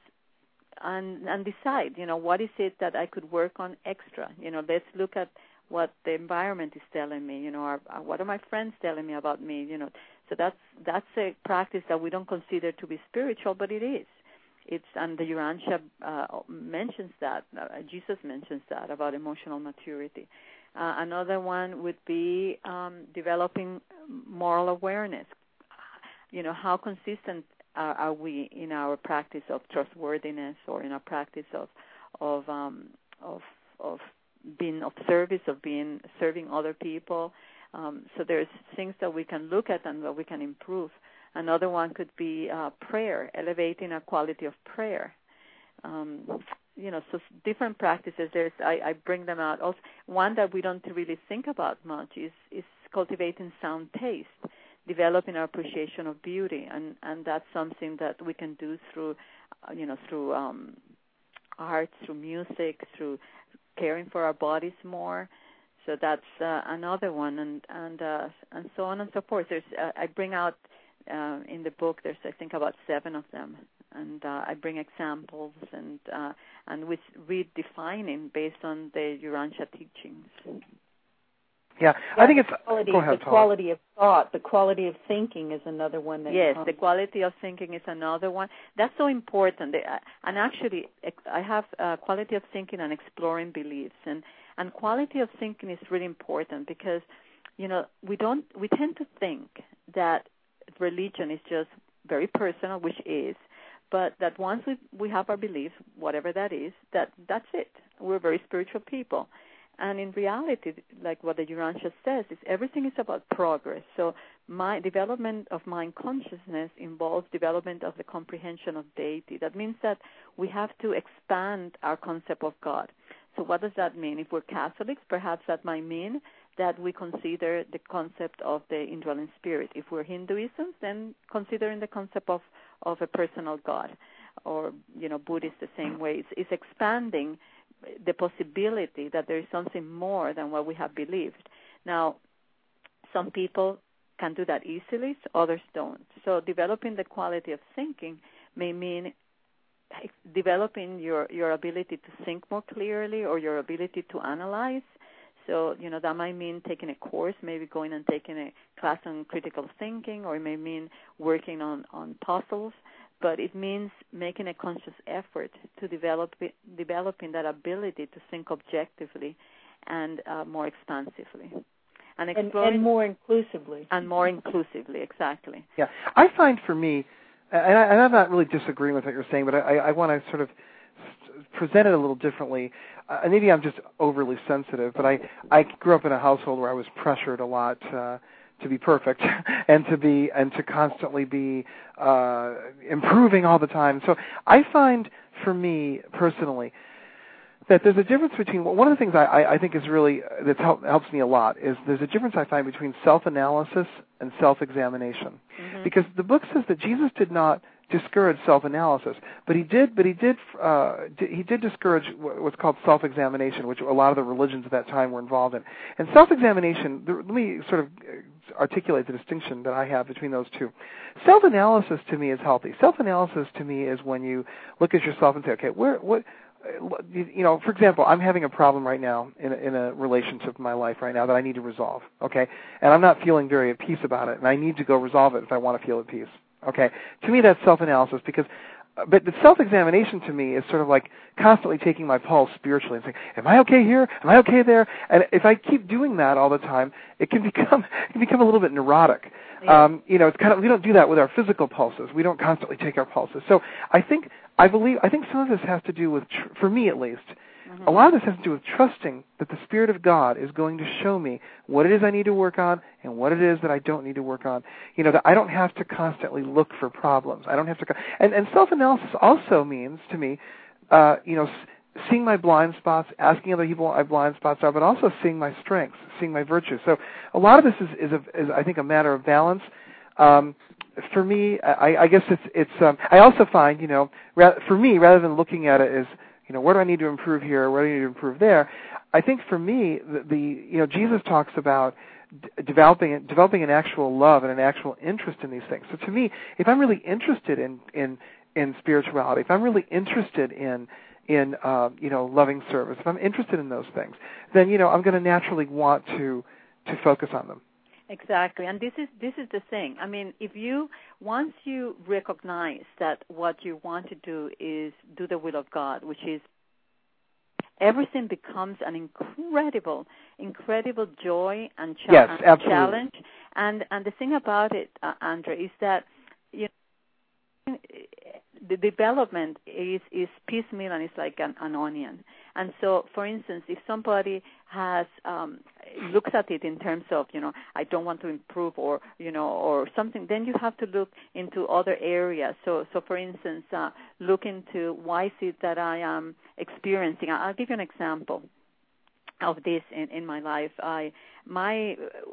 and, and decide, you know, what is it that I could work on extra? You know, let's look at what the environment is telling me, you know, or, or what are my friends telling me about me, you know. So that's that's a practice that we don't consider to be spiritual, but it is. It's, and the Urantia uh, mentions that, uh, Jesus mentions that about emotional maturity. Uh, another one would be um, developing moral awareness. You know, how consistent are, are we in our practice of trustworthiness, or in our practice of of um, of of being of service, of being serving other people. Um, so there's things that we can look at and that we can improve. Another one could be uh, prayer, elevating a quality of prayer. Um, you know, so different practices. There's I, I bring them out. Also, one that we don't really think about much is is cultivating sound taste, developing our appreciation of beauty, and, and that's something that we can do through, uh, you know, through um, art, through music, through caring for our bodies more. So that's uh, another one, and and uh, and so on and so forth. There's uh, I bring out uh, in the book. There's I think about seven of them, and uh, I bring examples and uh, and with redefining based on the Urantia teachings. Yeah, yeah I think it's quality, go ahead, the quality of thought, the quality of thinking is another one. That yes, comes. The quality of thinking is another one. That's so important. And actually, I have uh, quality of thinking and exploring beliefs, and and quality of thinking is really important because, you know, we don't we tend to think that religion is just very personal, which is, but that once we we have our beliefs, whatever that is, that that's it. We're very spiritual people. And in reality, like what the Urantia says, is everything is about progress. So my development of mind consciousness involves development of the comprehension of deity. That means that we have to expand our concept of God. So what does that mean? If we're Catholics, perhaps that might mean that we consider the concept of the indwelling spirit. If we're Hinduism, then considering the concept of, of a personal God. Or, you know, Buddhist the same way. It's, it's expanding the possibility that there is something more than what we have believed. Now, some people can do that easily, others don't. So developing the quality of thinking may mean developing your, your ability to think more clearly or your ability to analyze. So, you know, that might mean taking a course, maybe going and taking a class on critical thinking, or it may mean working on, on puzzles. But it means making a conscious effort to develop developing that ability to think objectively and uh, more expansively. And, and, and more inclusively. And more inclusively, exactly. Yeah. I find for me, and, I, and I'm not really disagreeing with what you're saying, but I, I want to sort of present it a little differently. Uh, maybe I'm just overly sensitive, but I, I grew up in a household where I was pressured a lot uh, to be perfect and to be and to constantly be uh, improving all the time. So I find, for me personally, that there's a difference between one of the things I, I think is really that help, helps me a lot is there's a difference I find between self-analysis and self-examination, mm-hmm. because the book says that Jesus did not discourage self-analysis, but he did. But he did. Uh, he did discourage what's called self-examination, which a lot of the religions at that time were involved in. And self-examination. Let me sort of articulate the distinction that I have between those two. Self-analysis to me is healthy. Self-analysis to me is when you look at yourself and say, okay, where, what, you know, for example, I'm having a problem right now in a, in a relationship in my life right now that I need to resolve. Okay, and I'm not feeling very at peace about it, and I need to go resolve it if I want to feel at peace. Okay, to me that's self-analysis because, but the self-examination to me is sort of like constantly taking my pulse spiritually and saying, am I okay here? Am I okay there? And if I keep doing that all the time, it can become it can become a little bit neurotic. Yeah. Um, you know, it's kind of we don't do that with our physical pulses. We don't constantly take our pulses. So I think I believe I think some of this has to do with, tr- for me at least, mm-hmm. a lot of this has to do with trusting that the Spirit of God is going to show me what it is I need to work on and what it is that I don't need to work on. You know, that I don't have to constantly look for problems. I don't have to, co- and, and self-analysis also means to me, uh, you know, seeing my blind spots, asking other people what my blind spots are, but also seeing my strengths, seeing my virtues. So a lot of this is, is, a, is I think, a matter of balance. Um, for me, I, I guess it's, it's. Um, I also find, you know, ra- for me, rather than looking at it as, you know, where do I need to improve here, where do I need to improve there, I think for me, the, the you know, Jesus talks about d- developing developing an actual love and an actual interest in these things. So to me, if I'm really interested in in, in spirituality, if I'm really interested in in uh, you know, loving service, if I'm interested in those things, then, you know, I'm going to naturally want to to focus on them. Exactly, and this is this is the thing. I mean, if you once you recognize that what you want to do is do the will of God, which is everything becomes an incredible, incredible joy and, cha- yes, and absolutely. challenge. And and the thing about it, uh, Andrea, is that you know, the development is is piecemeal and it's like an, an onion. And so, for instance, if somebody has um, looks at it in terms of, you know, I don't want to improve or, you know, or something, then you have to look into other areas. So, so for instance, uh, look into why is it that I am experiencing. I'll give you an example of this in, in my life. I my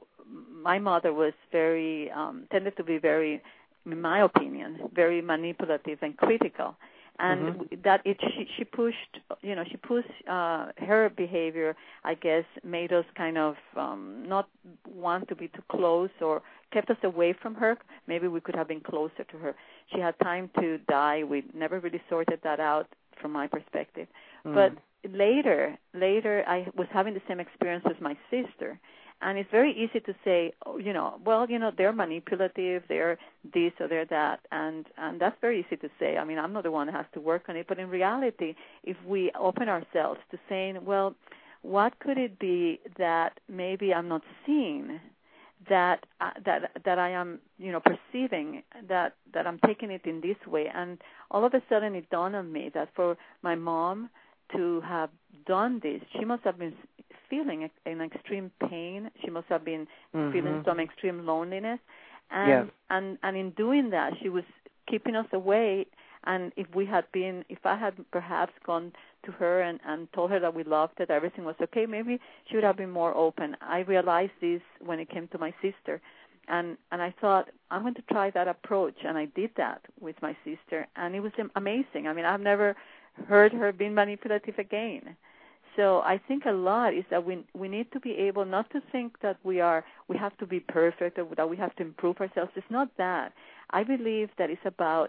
my mother was very um, tended to be very, in my opinion, very manipulative and critical. And mm-hmm. that it, she, she pushed, you know, she pushed uh, her behavior, I guess, made us kind of um, not want to be too close or kept us away from her. Maybe we could have been closer to her. She had time to die. We never really sorted that out from my perspective. Mm. But later, later I was having the same experience with my sister. And it's very easy to say, oh, you know, well, you know, they're manipulative, they're this or they're that, and, and that's very easy to say. I mean, I'm not the one that has to work on it, but in reality, if we open ourselves to saying, well, what could it be that maybe I'm not seeing, that uh, that that I am, you know, perceiving, that, that I'm taking it in this way, and all of a sudden it dawned on me that for my mom to have done this, she must have been feeling an extreme pain. She must have been mm-hmm. feeling some extreme loneliness. And, yes. and and in doing that, she was keeping us away. And if we had been, if I had perhaps gone to her and, and told her that we loved her, that everything was okay, maybe she would have been more open. I realized this when it came to my sister. And, and I thought, I'm going to try that approach. And I did that with my sister. And it was amazing. I mean, I've never heard her being manipulative again. So I think a lot is that we we need to be able not to think that we are we have to be perfect or that we have to improve ourselves. It's not that. I believe that it's about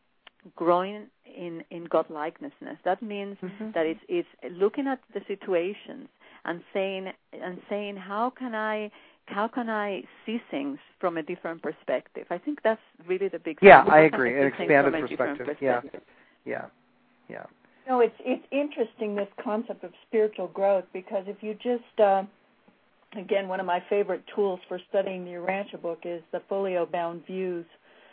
growing in, in God-likeness. That means mm-hmm. that it's it's looking at the situations and saying and saying how can I how can I see things from a different perspective. I think that's really the big yeah, thing. I agree. An expanded perspective. perspective. Yeah, yeah, yeah. No, it's it's interesting, this concept of spiritual growth, because if you just, uh, again, one of my favorite tools for studying the Urantia book is the folio-bound views,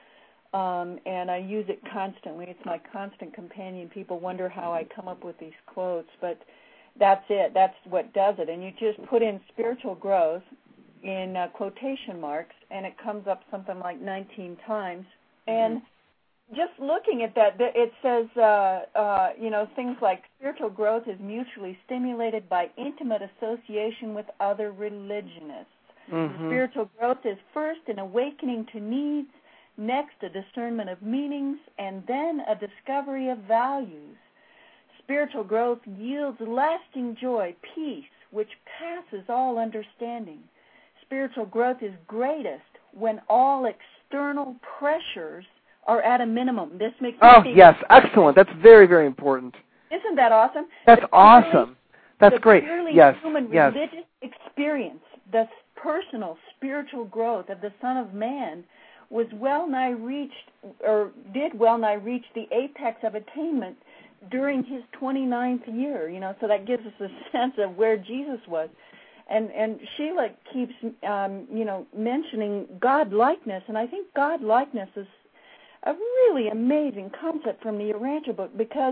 um, and I use it constantly. It's my constant companion. People wonder how I come up with these quotes, but that's it. That's what does it. And you just put in spiritual growth in uh, quotation marks, and it comes up something like nineteen times, and mm-hmm. just looking at that, it says, uh, uh, you know, things like spiritual growth is mutually stimulated by intimate association with other religionists. Mm-hmm. Spiritual growth is first an awakening to needs, next a discernment of meanings, and then a discovery of values. Spiritual growth yields lasting joy, peace, which passes all understanding. Spiritual growth is greatest when all external pressures are at a minimum. This makes Oh, me yes, excellent. That's very, very important. Isn't that awesome? That's the awesome. Purely, That's the great. Purely Yes, human yes. religious experience, the personal spiritual growth of the Son of Man, was well nigh reached, or did well nigh reach the apex of attainment during his twenty-ninth year. You know, so that gives us a sense of where Jesus was. And and Sheila keeps, um, you know, mentioning God-likeness, and I think God-likeness is a really amazing concept from the Urantia book, because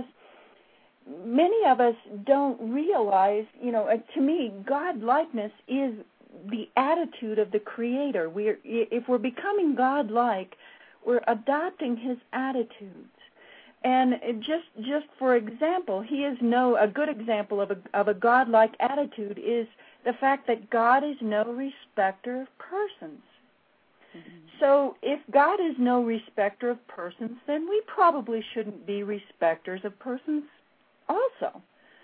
many of us don't realize, you know, uh, to me, God-likeness is the attitude of the Creator. We're, if we're becoming God-like, we're adopting His attitudes. And just just for example, He is no a good example of a of a God-like attitude is the fact that God is no respecter of persons. Mm-hmm. So if God is no respecter of persons, then we probably shouldn't be respecters of persons also.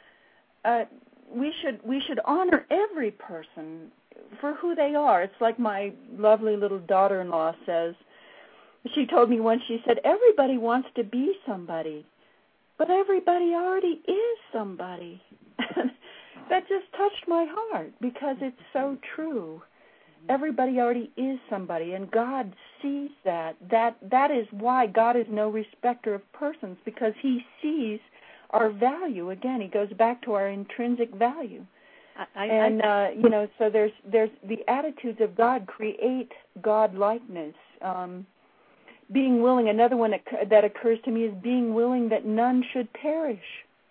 Uh, we should we should honor every person for who they are. It's like my lovely little daughter-in-law says. She told me once, she said, everybody wants to be somebody, but everybody already is somebody. That just touched my heart, because it's so true. Everybody already is somebody, and God sees that. That that is why God is no respecter of persons, because He sees our value. Again, He goes back to our intrinsic value. I, and uh, you know, so there's there's the attitudes of God create God-likeness. Um, being willing. Another one that, that occurs to me is being willing that none should perish.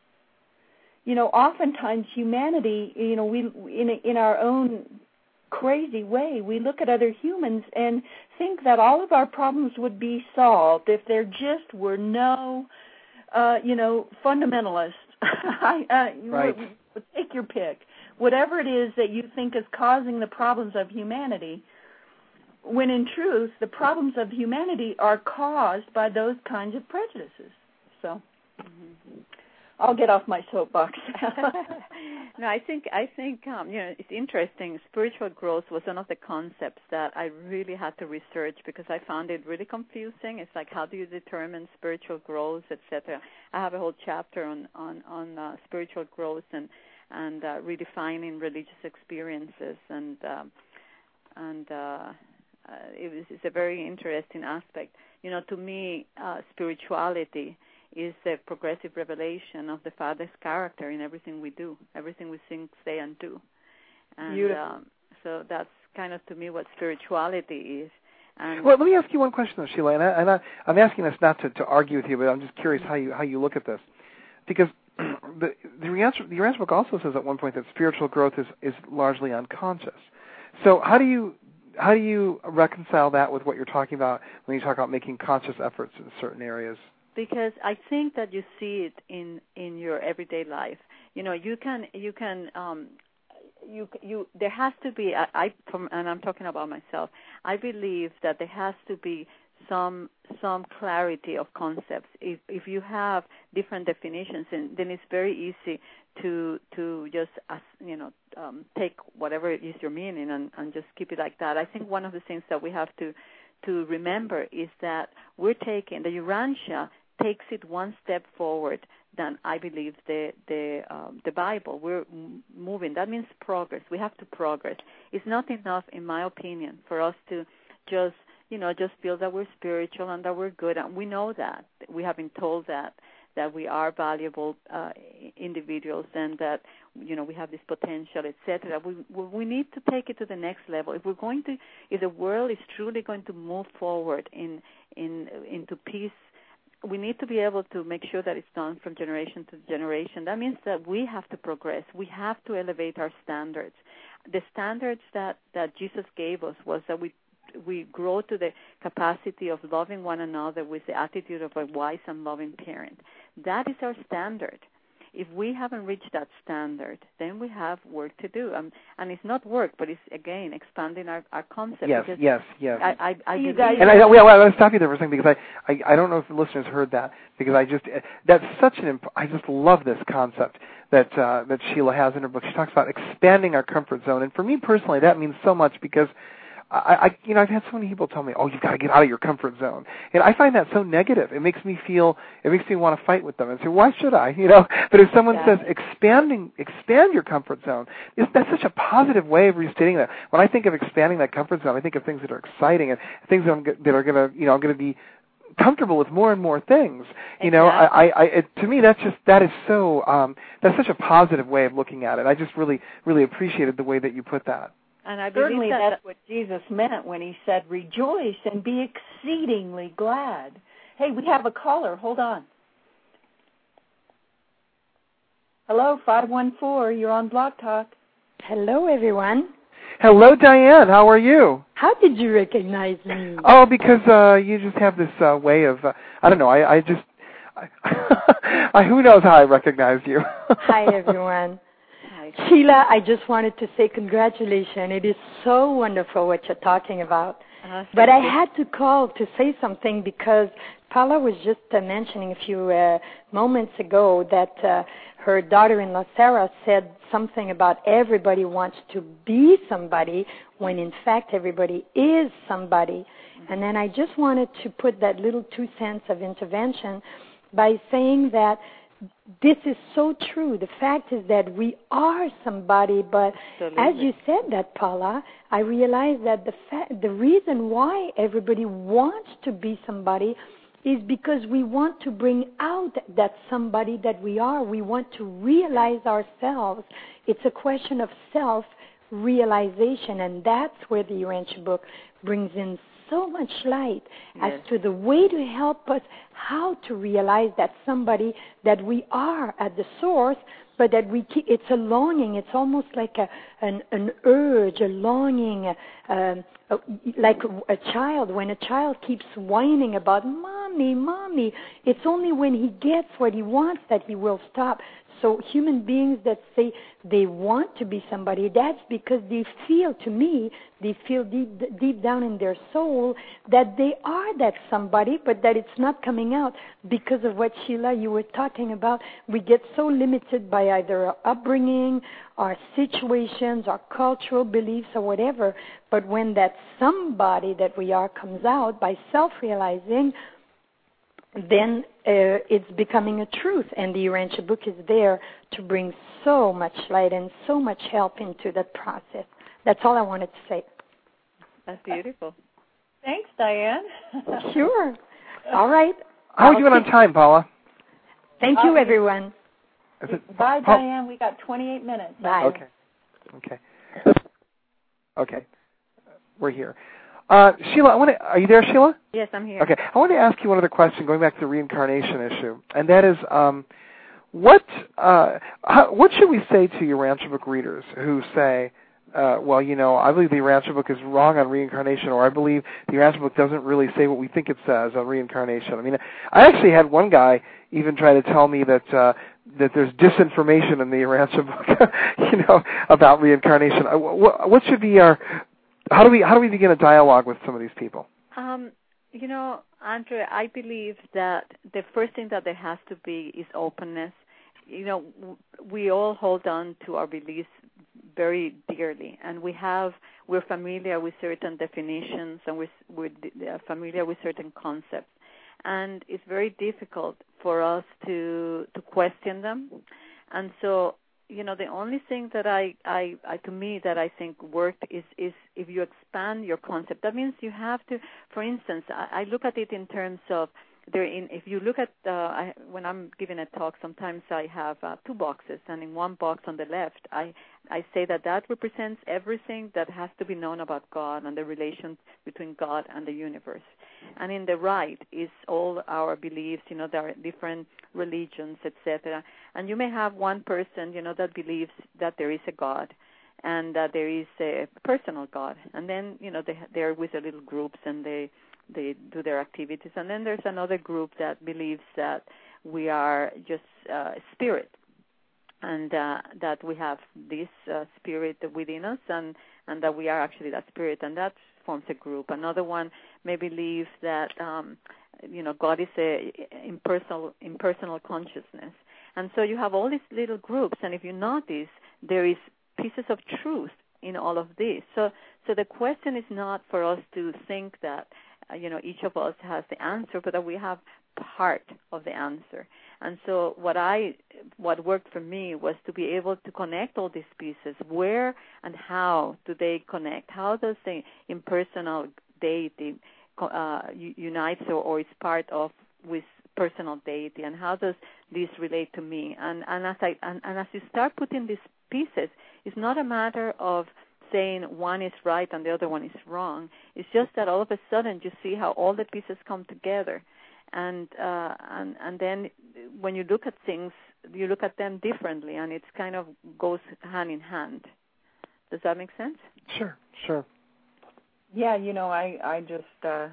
You know, oftentimes humanity, you know, we in in our own crazy way, we look at other humans and think that all of our problems would be solved if there just were no, uh, you know, fundamentalists. I, uh, right. Take your pick. Whatever it is that you think is causing the problems of humanity, when in truth, the problems of humanity are caused by those kinds of prejudices. So, mm-hmm. I'll get off my soapbox. No, I think I think um, you know, it's interesting. Spiritual growth was one of the concepts that I really had to research, because I found it really confusing. It's like, how do you determine spiritual growth, et cetera. I have a whole chapter on on on uh, spiritual growth and and uh, redefining religious experiences, and um, and uh, uh, it was it's a very interesting aspect. You know, to me, uh, spirituality is the progressive revelation of the Father's character in everything we do, everything we think, say, and do. And um, so that's kind of, to me, what spirituality is. And well, let me ask you one question, though, Sheila, and, I, and I, I'm asking this not to, to argue with you, but I'm just curious how you how you look at this. Because the the Urantia, the Urantia book also says at one point that spiritual growth is, is largely unconscious. So how do you how do you reconcile that with what you're talking about when you talk about making conscious efforts in certain areas? Because I think that you see it in, in your everyday life. You know, you can you can um, you you there has to be. I, I from, and I'm talking about myself. I believe that there has to be some some clarity of concepts. If if you have different definitions, and then it's very easy to to just uh, you know um, take whatever is your meaning and, and just keep it like that. I think one of the things that we have to to remember is that we're taking the Urantia takes it one step forward than I believe the the um, the Bible. We're m- moving. That means progress. We have to progress. It's not enough, in my opinion, for us to just you know just feel that we're spiritual and that we're good. And we know that. We have been told that that we are valuable uh, individuals and that you know we have this potential, et cetera. We we need to take it to the next level. If we're going to, if the world is truly going to move forward in in into peace, we need to be able to make sure that it's done from generation to generation. That means that we have to progress. We have to elevate our standards. The standards that, that Jesus gave us was that we we grow to the capacity of loving one another with the attitude of a wise and loving parent. That is our standard. if we haven't reached that standard, then we have work to do. Um, and it's not work, but it's, again, expanding our, our concept. Yes, yes, yes. I, I, I you believe guys, and I, well, I want to stop you there for a second because I, I, I don't know if the listeners heard that because I just, that's such an, imp- I just love this concept that, uh, that Sheila has in her book. She talks about expanding our comfort zone. And for me personally, that means so much because I, I, you know, I've had so many people tell me, "Oh, you've got to get out of your comfort zone," and I find that so negative. It makes me feel, it makes me want to fight with them and say, "Why should I?" You know. But if someone yeah. says, "Expanding, expand your comfort zone," is that's such a positive way of restating that. When I think of expanding that comfort zone, I think of things that are exciting and things that, I'm, that are going to, you know, going to be comfortable with more and more things. You know, exactly. I, I, it, to me, that's just that is so um, that's such a positive way of looking at it. I just really, really appreciated the way that you put that. And I Certainly believe that that's what Jesus meant when he said, rejoice and be exceedingly glad. Hey, we have a caller. Hold on. Hello, five one four. You're on Blog Talk. Hello, everyone. Hello, Diane. How are you? How did you recognize me? Oh, because uh, you just have this uh, way of, uh, I don't know, I, I just, I, I, who knows how I recognize you. Hi, everyone. Sheila, I just wanted to say congratulations. It is so wonderful what you're talking about. Uh, but I had to call to say something because Paula was just uh, mentioning a few uh, moments ago that uh, her daughter-in-law Sarah said something about everybody wants to be somebody when in fact everybody is somebody. Mm-hmm. And then I just wanted to put that little two cents of intervention by saying that this is so true. The fact is that we are somebody, but Absolutely. As you said that, Paula, I realized that the fa- the reason why everybody wants to be somebody is because we want to bring out that somebody that we are. We want to realize ourselves. It's a question of self-realization, and that's where the Urantia book brings in so much light yes. as to the way to help us how to realize that somebody that we are at the source, but that we keep, it's a longing. It's almost like a an, an urge, a longing, um, a, like a child. When a child keeps whining about mommy, mommy, it's only when he gets what he wants that he will stop. So human beings that say they want to be somebody, that's because they feel, to me, they feel deep, deep down in their soul that they are that somebody, but that it's not coming out because of what, Sheila, you were talking about. We get so limited by either our upbringing, our situations, our cultural beliefs, or whatever. But when that somebody that we are comes out by self-realizing, then uh, it's becoming a truth, and the Urantia book is there to bring so much light and so much help into that process. That's all I wanted to say. That's beautiful. Thanks, Diane. Sure. All right. How are you doing on time, Paula? Thank you, everyone. Bye, Diane. We got twenty-eight minutes. Bye. Okay. Okay. Okay. We're here. Uh, Sheila, I want to, are you there, Sheila? Yes, I'm here. Okay. I want to ask you one other question going back to the reincarnation issue, and that is, um, what uh, how, what should we say to Urantia book readers who say, uh, well, you know, I believe the Urantia book is wrong on reincarnation, or I believe the Urantia book doesn't really say what we think it says on reincarnation? I mean, I actually had one guy even try to tell me that uh, that there's disinformation in the Urantia book, you know, about reincarnation. Uh, what, what should be our How do we how do we begin a dialogue with some of these people? Um, you know, Andre, I believe that the first thing that there has to be is openness. You know, we all hold on to our beliefs very dearly, and we have we're familiar with certain definitions, and we're, we're familiar with certain concepts, and it's very difficult for us to to question them, and so. You know, the only thing that I, I, I, to me, that I think worked is, is if you expand your concept. That means you have to, for instance, I, I look at it in terms of, there. In, if you look at, uh, I, when I'm giving a talk, sometimes I have uh, two boxes, and in one box on the left, I, I say that that represents everything that has to be known about God and the relations between God and the universe. And in the right is all our beliefs, you know, there are different religions, et cetera. And you may have one person, you know, that believes that there is a God and that there is a personal God. And then, you know, they, they're with the little groups and they, they do their activities. And then there's another group that believes that we are just uh, spirit. and uh, that we have this uh, spirit within us, and, and that we are actually that spirit, and that forms a group. Another one may believe that um, you know God is a impersonal impersonal consciousness, and so you have all these little groups. And if you notice, there is pieces of truth in all of this. So, so the question is not for us to think that uh, you know each of us has the answer, but that we have part of the answer. And so what I what worked for me was to be able to connect all these pieces. Where and how do they connect? How does the impersonal deity uh, unites or, or is part of with personal deity, and how does this relate to me? And and as I and, and as you start putting these pieces, it's not a matter of saying one is right and the other one is wrong. It's just that all of a sudden you see how all the pieces come together. And uh, and and then when you look at things, you look at them differently, and it kind of goes hand in hand. Does that make sense? Sure, sure. Yeah, you know, I I just uh,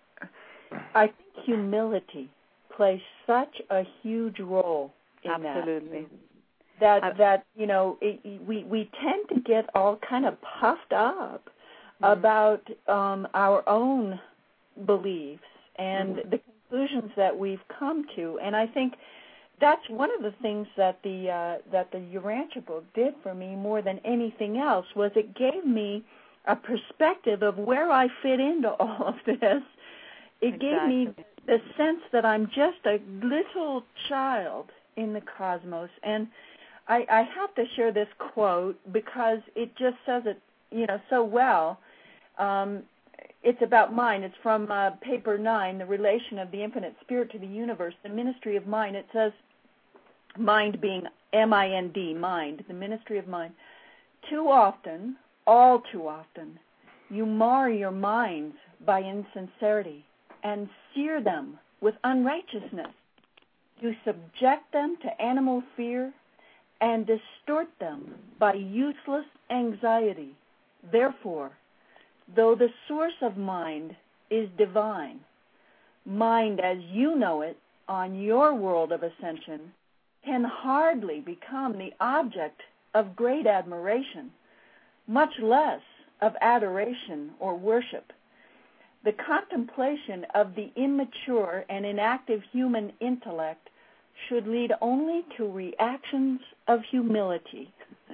I think humility plays such a huge role in Absolutely. that. That I've, that you know, it, we we tend to get all kind of puffed up mm-hmm. about um, our own beliefs and mm-hmm. the conclusions that we've come to, and I think that's one of the things that the uh, that the Urantia book did for me more than anything else, was it gave me a perspective of where I fit into all of this. It exactly. gave me the sense that I'm just a little child in the cosmos, and I, I have to share this quote because it just says it, you know, so well. Um, It's about mind. It's from uh, paper nine, The Relation of the Infinite Spirit to the Universe, the Ministry of Mind. It says, mind being M I N D, mind, the Ministry of Mind. Too often, all too often, you mar your minds by insincerity and sear them with unrighteousness. You subject them to animal fear and distort them by useless anxiety. Therefore, though the source of mind is divine, mind as you know it on your world of ascension can hardly become the object of great admiration, much less of adoration or worship. The contemplation of the immature and inactive human intellect should lead only to reactions of humility.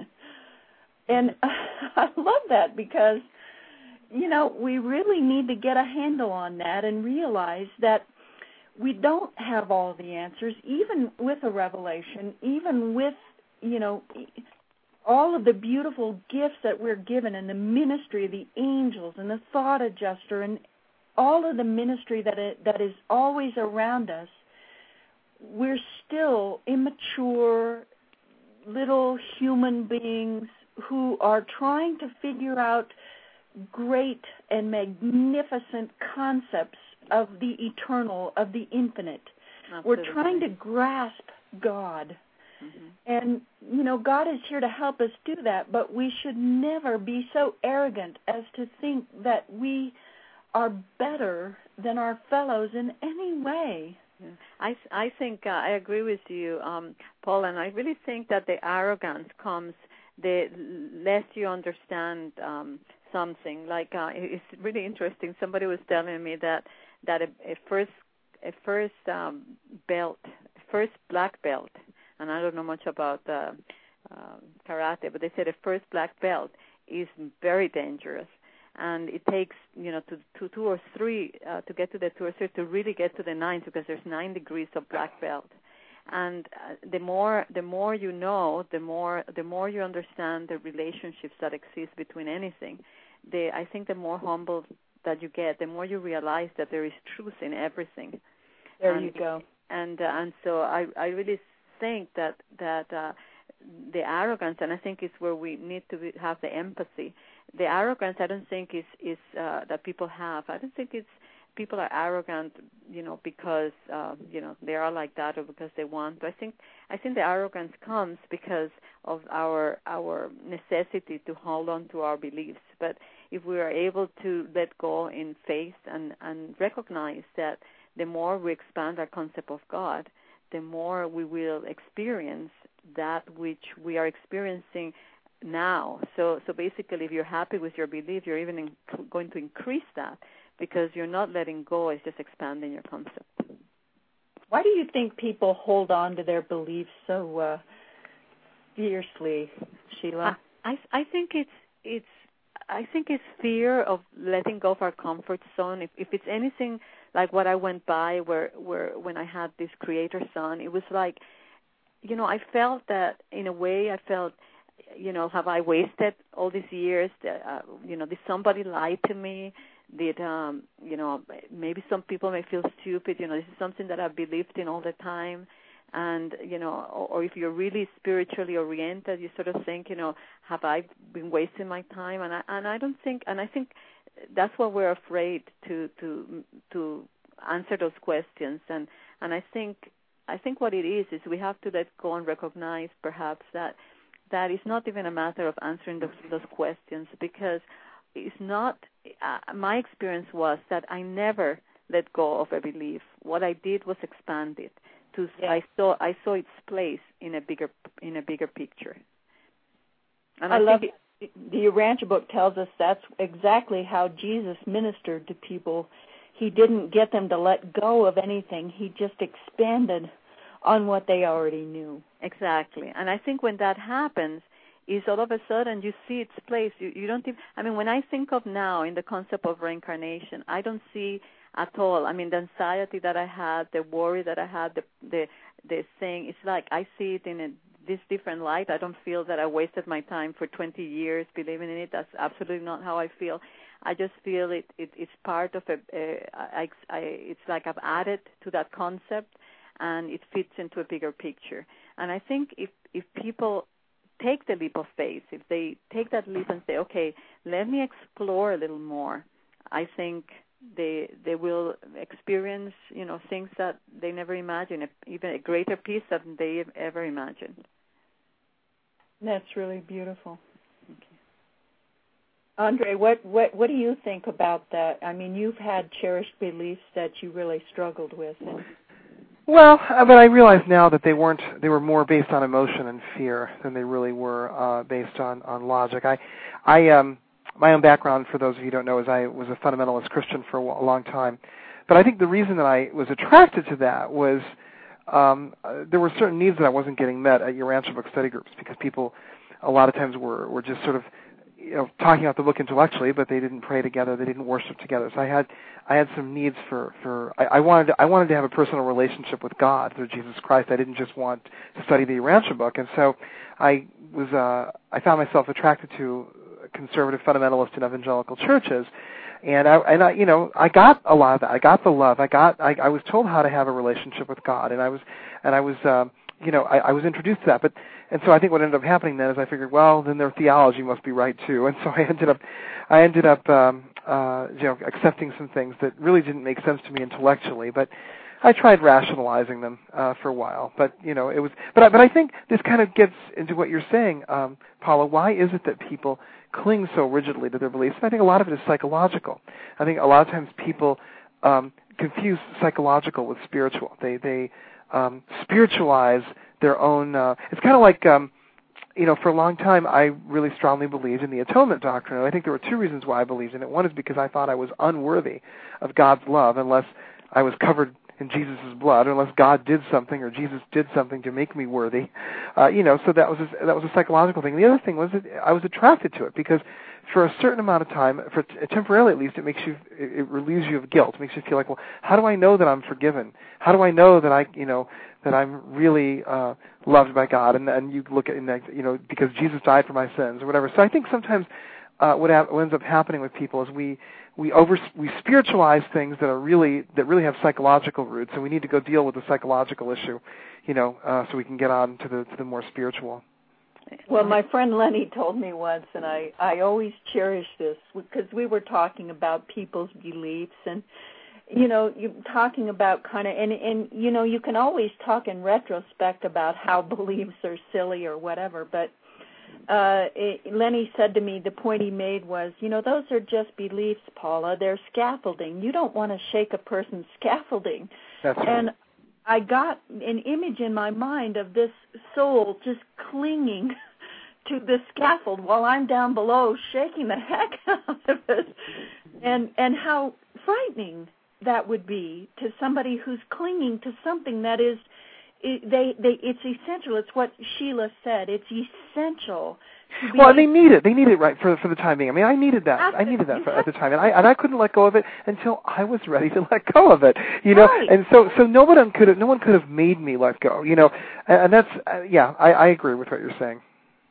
And I love that because you know, we really need to get a handle on that and realize that we don't have all the answers, even with a revelation, even with, you know, all of the beautiful gifts that we're given and the ministry of the angels and the thought adjuster and all of the ministry that it, that is always around us. We're still immature little human beings who are trying to figure out great and magnificent concepts of the eternal, of the infinite. Absolutely. We're trying to grasp God. Mm-hmm. And, you know, God is here to help us do that, but we should never be so arrogant as to think that we are better than our fellows in any way. Yeah. I, I think uh, I agree with you, um, Paul, and I really think that the arrogance comes the less you understand um, something. Like uh, it's really interesting. Somebody was telling me that that a, a first a first um, belt, first black belt, and I don't know much about uh, uh, karate, but they said a first black belt is very dangerous, and it takes you know to, to two or three uh, to get to the two or three to really get to the nine, because there's nine degrees of black belt. And uh, the more the more you know, the more the more you understand the relationships that exist between anything. The I think the more humble that you get, the more you realize that there is truth in everything. There and, you go. And uh, and so I I really think that that uh, the arrogance, and I think it's where we need to be, have the empathy. The arrogance, I don't think is is uh, that people have. I don't think it's people are arrogant, you know, because uh, you know they are like that or because they want. But I think I think the arrogance comes because of our our necessity to hold on to our beliefs. But if we are able to let go in faith and, and recognize that the more we expand our concept of God, the more we will experience that which we are experiencing now. So, so basically, if you're happy with your belief, you're even in, going to increase that because you're not letting go; it's just expanding your concept. Why do you think people hold on to their beliefs so uh, fiercely, Sheila? I, I I think it's it's I think it's fear of letting go of our comfort zone. If if it's anything like what I went by, where where when I had this creator son, it was like, you know, I felt that in a way I felt, you know, have I wasted all these years? Uh, you know, did somebody lie to me? Did, um, you know, maybe some people may feel stupid. You know, this is something that I've believed in all the time. And, you know, or, or if you're really spiritually oriented, you sort of think, you know, have I been wasting my time? And I, and I don't think, and I think that's what we're afraid to, to, to answer those questions. And, and I think, I think what it is, is we have to let go and recognize perhaps that that is not even a matter of answering those, those questions, because it's not, uh, my experience was that I never let go of a belief. What I did was expand it. To, yeah. I saw I saw its place in a bigger in a bigger picture. And I, I love think it. The Urantia book tells us that's exactly how Jesus ministered to people. He didn't get them to let go of anything. He just expanded on what they already knew. Exactly. And I think when that happens, is all of a sudden you see its place. You, you don't even, I mean, when I think of now in the concept of reincarnation, I don't see at all. I mean, the anxiety that I had, the worry that I had, the the the thing, it's like I see it in a, this different light. I don't feel that I wasted my time for twenty years believing in it. That's absolutely not how I feel. I just feel it, it it's part of a, a I, I, it's like I've added to that concept, and it fits into a bigger picture. And I think if if people take the leap of faith, if they take that leap and say, okay, let me explore a little more, I think they they will experience, you know, things that they never imagined, even a greater peace than they ever imagined. That's really beautiful. Okay. Andre, what, what what do you think about that? I mean, you've had cherished beliefs that you really struggled with. And well, but I realize now that they weren't, they were more based on emotion and fear than they really were uh, based on, on logic. I, I, um, my own background, for those of you who don't know, is I was a fundamentalist Christian for a long time. But I think the reason that I was attracted to that was um, uh, there were certain needs that I wasn't getting met at Urantia book study groups, because people a lot of times were, were just sort of, you know, talking about the book intellectually, but they didn't pray together, they didn't worship together. So I had I had some needs for, for I, I wanted to, I wanted to have a personal relationship with God through Jesus Christ. I didn't just want to study the Urantia book, and so I was uh, I found myself attracted to conservative fundamentalist and evangelical churches, and I and I you know I got a lot of that. I got the love. I got I, I was told how to have a relationship with God, and I was and I was uh, you know I, I was introduced to that, but. And so I think what ended up happening then is I figured, well, then their theology must be right too. And so I ended up, I ended up, um, uh, you know, accepting some things that really didn't make sense to me intellectually. But I tried rationalizing them uh, for a while. But you know, it was. But I, but I think this kind of gets into what you're saying, um, Paula. Why is it that people cling so rigidly to their beliefs? And I think a lot of it is psychological. I think a lot of times people um, confuse psychological with spiritual. They they um, spiritualize their own, uh, it's kind of like, um, you know, for a long time I really strongly believed in the atonement doctrine, and I think there were two reasons why I believed in it. One is because I thought I was unworthy of God's love unless I was covered in Jesus' blood, or unless God did something or Jesus did something to make me worthy. Uh, you know, so that was a, that was a psychological thing. The other thing was that I was attracted to it because for a certain amount of time, for temporarily at least, it makes you, it relieves you of guilt. It makes you feel like, well, how do I know that I'm forgiven? How do I know that I, you know, that I'm really uh, loved by God? And and you look at, you know, because Jesus died for my sins or whatever. So I think sometimes uh, what, ha- what ends up happening with people is we we over we spiritualize things that are really that really have psychological roots, and we need to go deal with the psychological issue, you know, uh, so we can get on to the to the more spiritual. Well, my friend Lenny told me once, and I, I always cherish this, because we were talking about people's beliefs, and, you know, you talking about kind of, and, and, you know, you can always talk in retrospect about how beliefs are silly or whatever, but uh, it, Lenny said to me, the point he made was, you know, those are just beliefs, Paula. They're scaffolding. You don't want to shake a person's scaffolding. That's right. And I got an image in my mind of this soul just clinging to the scaffold while I'm down below shaking the heck out of it, and and how frightening that would be to somebody who's clinging to something that is, it, they they it's essential. It's what Sheila said. It's essential. Well, and they need it. They need it right for for the time being. I mean, I needed that. I needed that for, at the time, and I and I couldn't let go of it until I was ready to let go of it. You know, right. and so so no one could have no one could have made me let go. You know, and, and that's uh, yeah. I, I agree with what you're saying.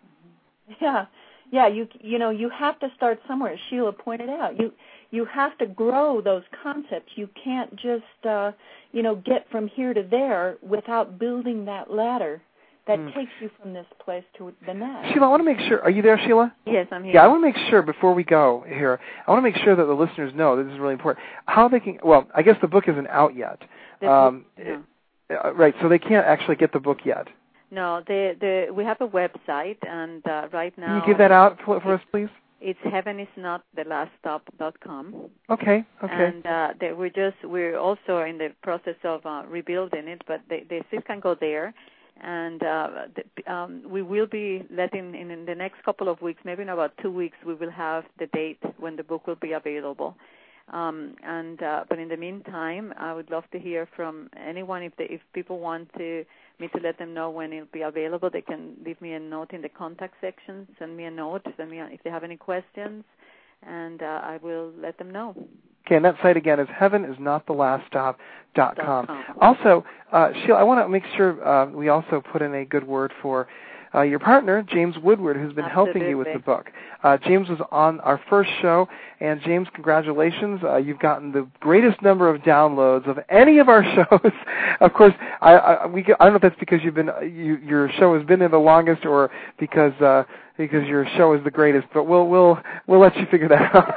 Yeah, yeah. You you know you have to start somewhere. As Sheila pointed out, you you have to grow those concepts. You can't just uh, you know get from here to there without building that ladder that mm. takes you from this place to the next. Sheila, I want to make sure. Are you there, Sheila? Yes, I'm here. Yeah, I want to make sure before we go here. I want to make sure that the listeners know this is really important. How they can. Well, I guess the book isn't out yet. Um, no. uh, right, so they can't actually get the book yet. No, the the we have a website, and uh, right now. Can you give that out for, for us, please? It's heaven is not the last stop dot com. Okay. Okay. And uh, they, we're just we're also in the process of uh, rebuilding it, but they they still can go there, and uh, the, um, we will be letting in, in the next couple of weeks, maybe in about two weeks, we will have the date when the book will be available. Um, and uh, but in the meantime, I would love to hear from anyone. If they, if people want to me to let them know when it'll be available, they can leave me a note in the contact section. Send me a note. Send me a, if they have any questions, and uh, I will let them know. Okay, and that site again is heaven is not the last stop dot com. Also, uh, Sheila, I want to make sure uh, we also put in a good word for Uh, your partner, James Woodward, who's been Absolutely. helping you with the book. Uh, James was on our first show, and James, congratulations. Uh, you've gotten the greatest number of downloads of any of our shows. Of course, I, I, we, I don't know if that's because you've been, you, your show has been there the longest, or because uh, because your show is the greatest. But we'll we'll we'll let you figure that out.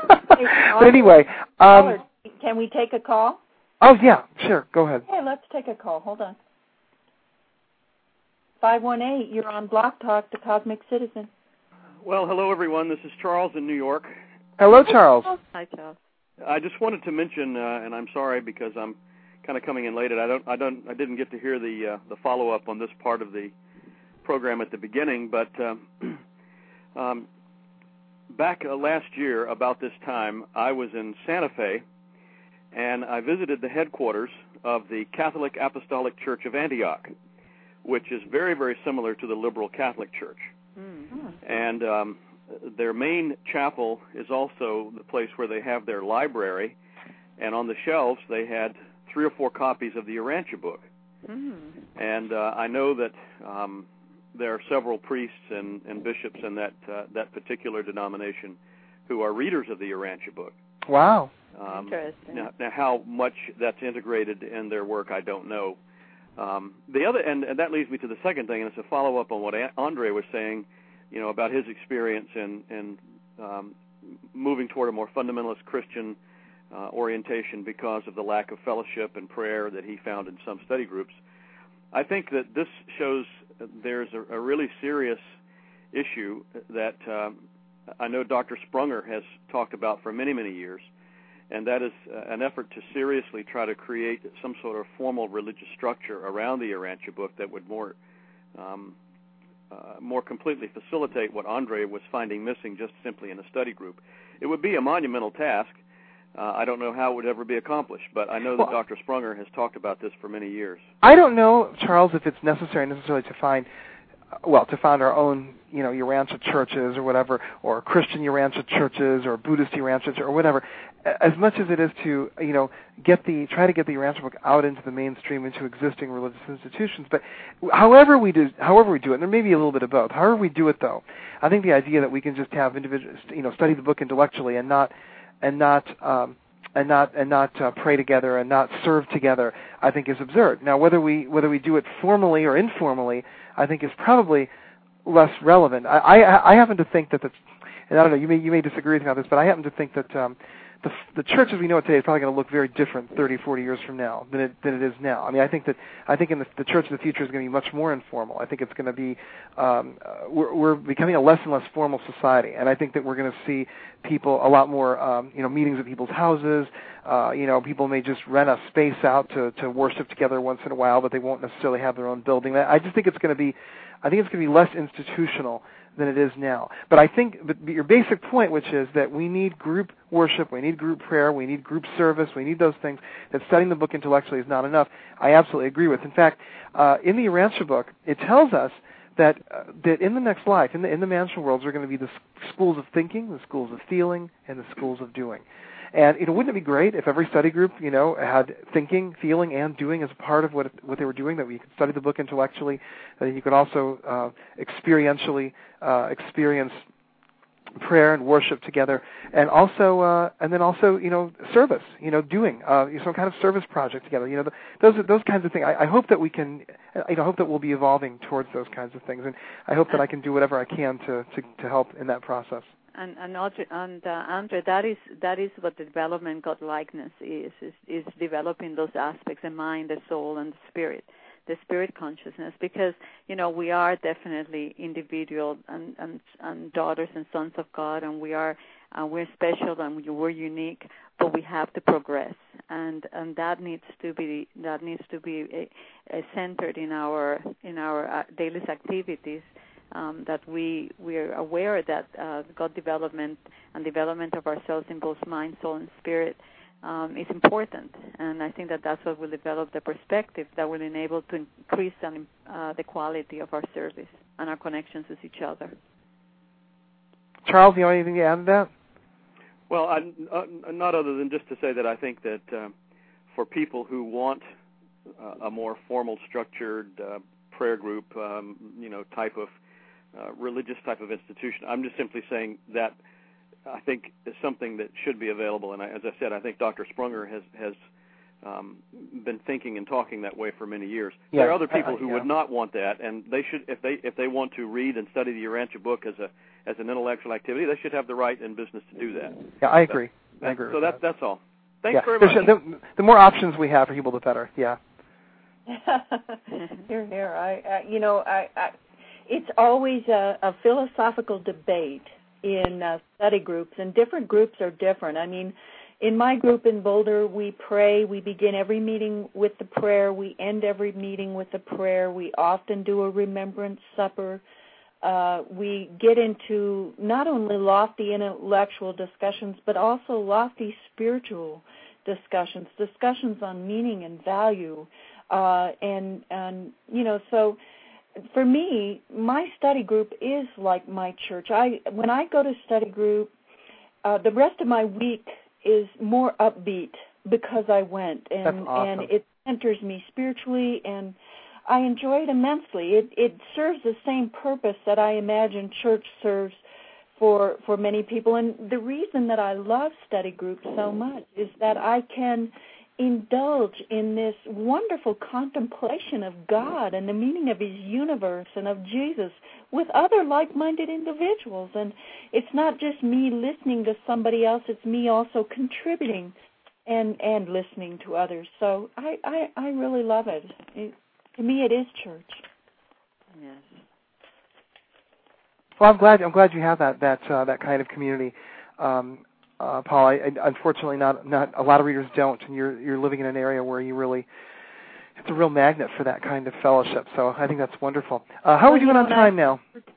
But anyway, um, can we take a call? Oh yeah, sure. Go ahead. Hey, let's take a call. Hold on. five one eight, you're on Block Talk, the Cosmic Citizen. Well, hello, everyone. This is Charles in New York. Hello, Charles. Hi, Charles. I just wanted to mention, uh, and I'm sorry because I'm kind of coming in late. I don't, I don't, I didn't get to hear the uh, the follow up on this part of the program at the beginning. But um, um, back uh, last year, about this time, I was in Santa Fe, and I visited the headquarters of the Catholic Apostolic Church of Antioch, which is very, very similar to the Liberal Catholic Church. Mm-hmm. And um, their main chapel is also the place where they have their library, and on the shelves they had three or four copies of the Urantia book. Mm. And uh, I know that um, there are several priests and, and bishops in that uh, that particular denomination who are readers of the Urantia book. Wow. Um, Interesting. Now, now, how much that's integrated in their work, I don't know. Um, the other, and, and that leads me to the second thing, and it's a follow-up on what Andre was saying, you know, about his experience in, in um, moving toward a more fundamentalist Christian uh, orientation because of the lack of fellowship and prayer that he found in some study groups. I think that this shows there's a, a really serious issue that um, I know Doctor Sprunger has talked about for many, many years, and that is uh, an effort to seriously try to create some sort of formal religious structure around the Urantia book that would more um, uh, more completely facilitate what Andre was finding missing just simply in a study group. It would be a monumental task. Uh, I don't know how it would ever be accomplished, but I know that well, Doctor Sprunger has talked about this for many years. I don't know, Charles, if it's necessary necessarily to find well, to found our own, you know, Urantia churches or whatever, or Christian Urantia churches or Buddhist Urantia churches or whatever, as much as it is to, you know, get the, try to get the Urantia book out into the mainstream, into existing religious institutions. But however we do, however we do it, and there may be a little bit of both, however we do it though, I think the idea that we can just have individuals, you know, study the book intellectually and not, and not, um, and not and not uh, pray together and not serve together, I think is absurd. Now, whether we whether we do it formally or informally, I think is probably less relevant. I I, I happen to think that that's, and I don't know, you may you may disagree with me on this, but I happen to think that um, the the church as we know it today is probably going to look very different thirty, forty years from now than it than it is now. I mean, I think that I think in the, the church of the future is going to be much more informal. I think it's going to be um, uh, we're, we're becoming a less and less formal society, and I think that we're going to see people a lot more um, you know meetings at people's houses. Uh, you know, people may just rent a space out to to worship together once in a while, but they won't necessarily have their own building. I just think it's going to be I think it's going to be less institutional than it is now. But I think but your basic point, which is that we need group worship, we need group prayer, we need group service, we need those things, that studying the book intellectually is not enough, I absolutely agree with. In fact, uh, in the Urantia book, it tells us that uh, that in the next life, in the, in the mansion worlds, are going to be the schools of thinking, the schools of feeling, and the schools of doing. And you know, wouldn't it be great if every study group, you know, had thinking, feeling, and doing as a part of what what they were doing? That we could study the book intellectually, that you could also uh, experientially uh, experience prayer and worship together, and also uh, and then also you know service, you know, doing uh, some kind of service project together. You know, the, those those kinds of things. I, I hope that we can, you know, I hope that we'll be evolving towards those kinds of things, and I hope that I can do whatever I can to to, to help in that process. And and, Audrey, and uh, Andre, that is that is what the development God likeness is, is is developing those aspects: the mind, the soul, and the spirit, the spirit consciousness. Because you know we are definitely individual and and, and daughters and sons of God, and we are uh, we're special and we're unique, but we have to progress, and and that needs to be that needs to be uh, uh, centered in our in our uh, daily activities. Um, that we we are aware that uh, God development and development of ourselves in both mind, soul, and spirit um, is important, and I think that that's what will develop the perspective that will enable to increase and, uh, the quality of our service and our connections with each other. Charles, you have anything to add to that? Well, I, uh, not other than just to say that I think that uh, for people who want uh, a more formal, structured uh, prayer group, um, you know, type of Uh, religious type of institution. I'm just simply saying that I think is something that should be available. And I, as I said, I think Doctor Sprunger has has um, been thinking and talking that way for many years. Yeah. There are other people uh, who yeah. would not want that, and they should, if they if they want to read and study the Urantia book as a as an intellectual activity, they should have the right and business to do that. Yeah, I agree. That, I agree. So with that, that. that's all. Thanks yeah. very much. The, the more options we have for people, the better. Yeah. Here, here. I, uh, you know, I. I It's always a, a philosophical debate in uh, study groups, and different groups are different. I mean, in my group in Boulder, we pray. We begin every meeting with the prayer. We end every meeting with the prayer. We often do a remembrance supper. Uh, we get into not only lofty intellectual discussions, but also lofty spiritual discussions, discussions on meaning and value, uh, and and you know so. For me, my study group is like my church. I when I go to study group, uh, the rest of my week is more upbeat because I went, and That's awesome. and it centers me spiritually, and I enjoy it immensely. It it serves the same purpose that I imagine church serves for for many people. And the reason that I love study groups so much is that I can indulge in this wonderful contemplation of God and the meaning of His universe and of Jesus with other like-minded individuals. And it's not just me listening to somebody else, it's me also contributing and, and listening to others. So I, I, I really love it. it. To me, it is church. Yes. Well, I'm glad I'm glad you have that that uh, that kind of community. Um, Uh, Paul, I, I, unfortunately, not not a lot of readers don't, and you're you're living in an area where you really, it's a real magnet for that kind of fellowship. So I think that's wonderful. Uh, how are we doing on time now?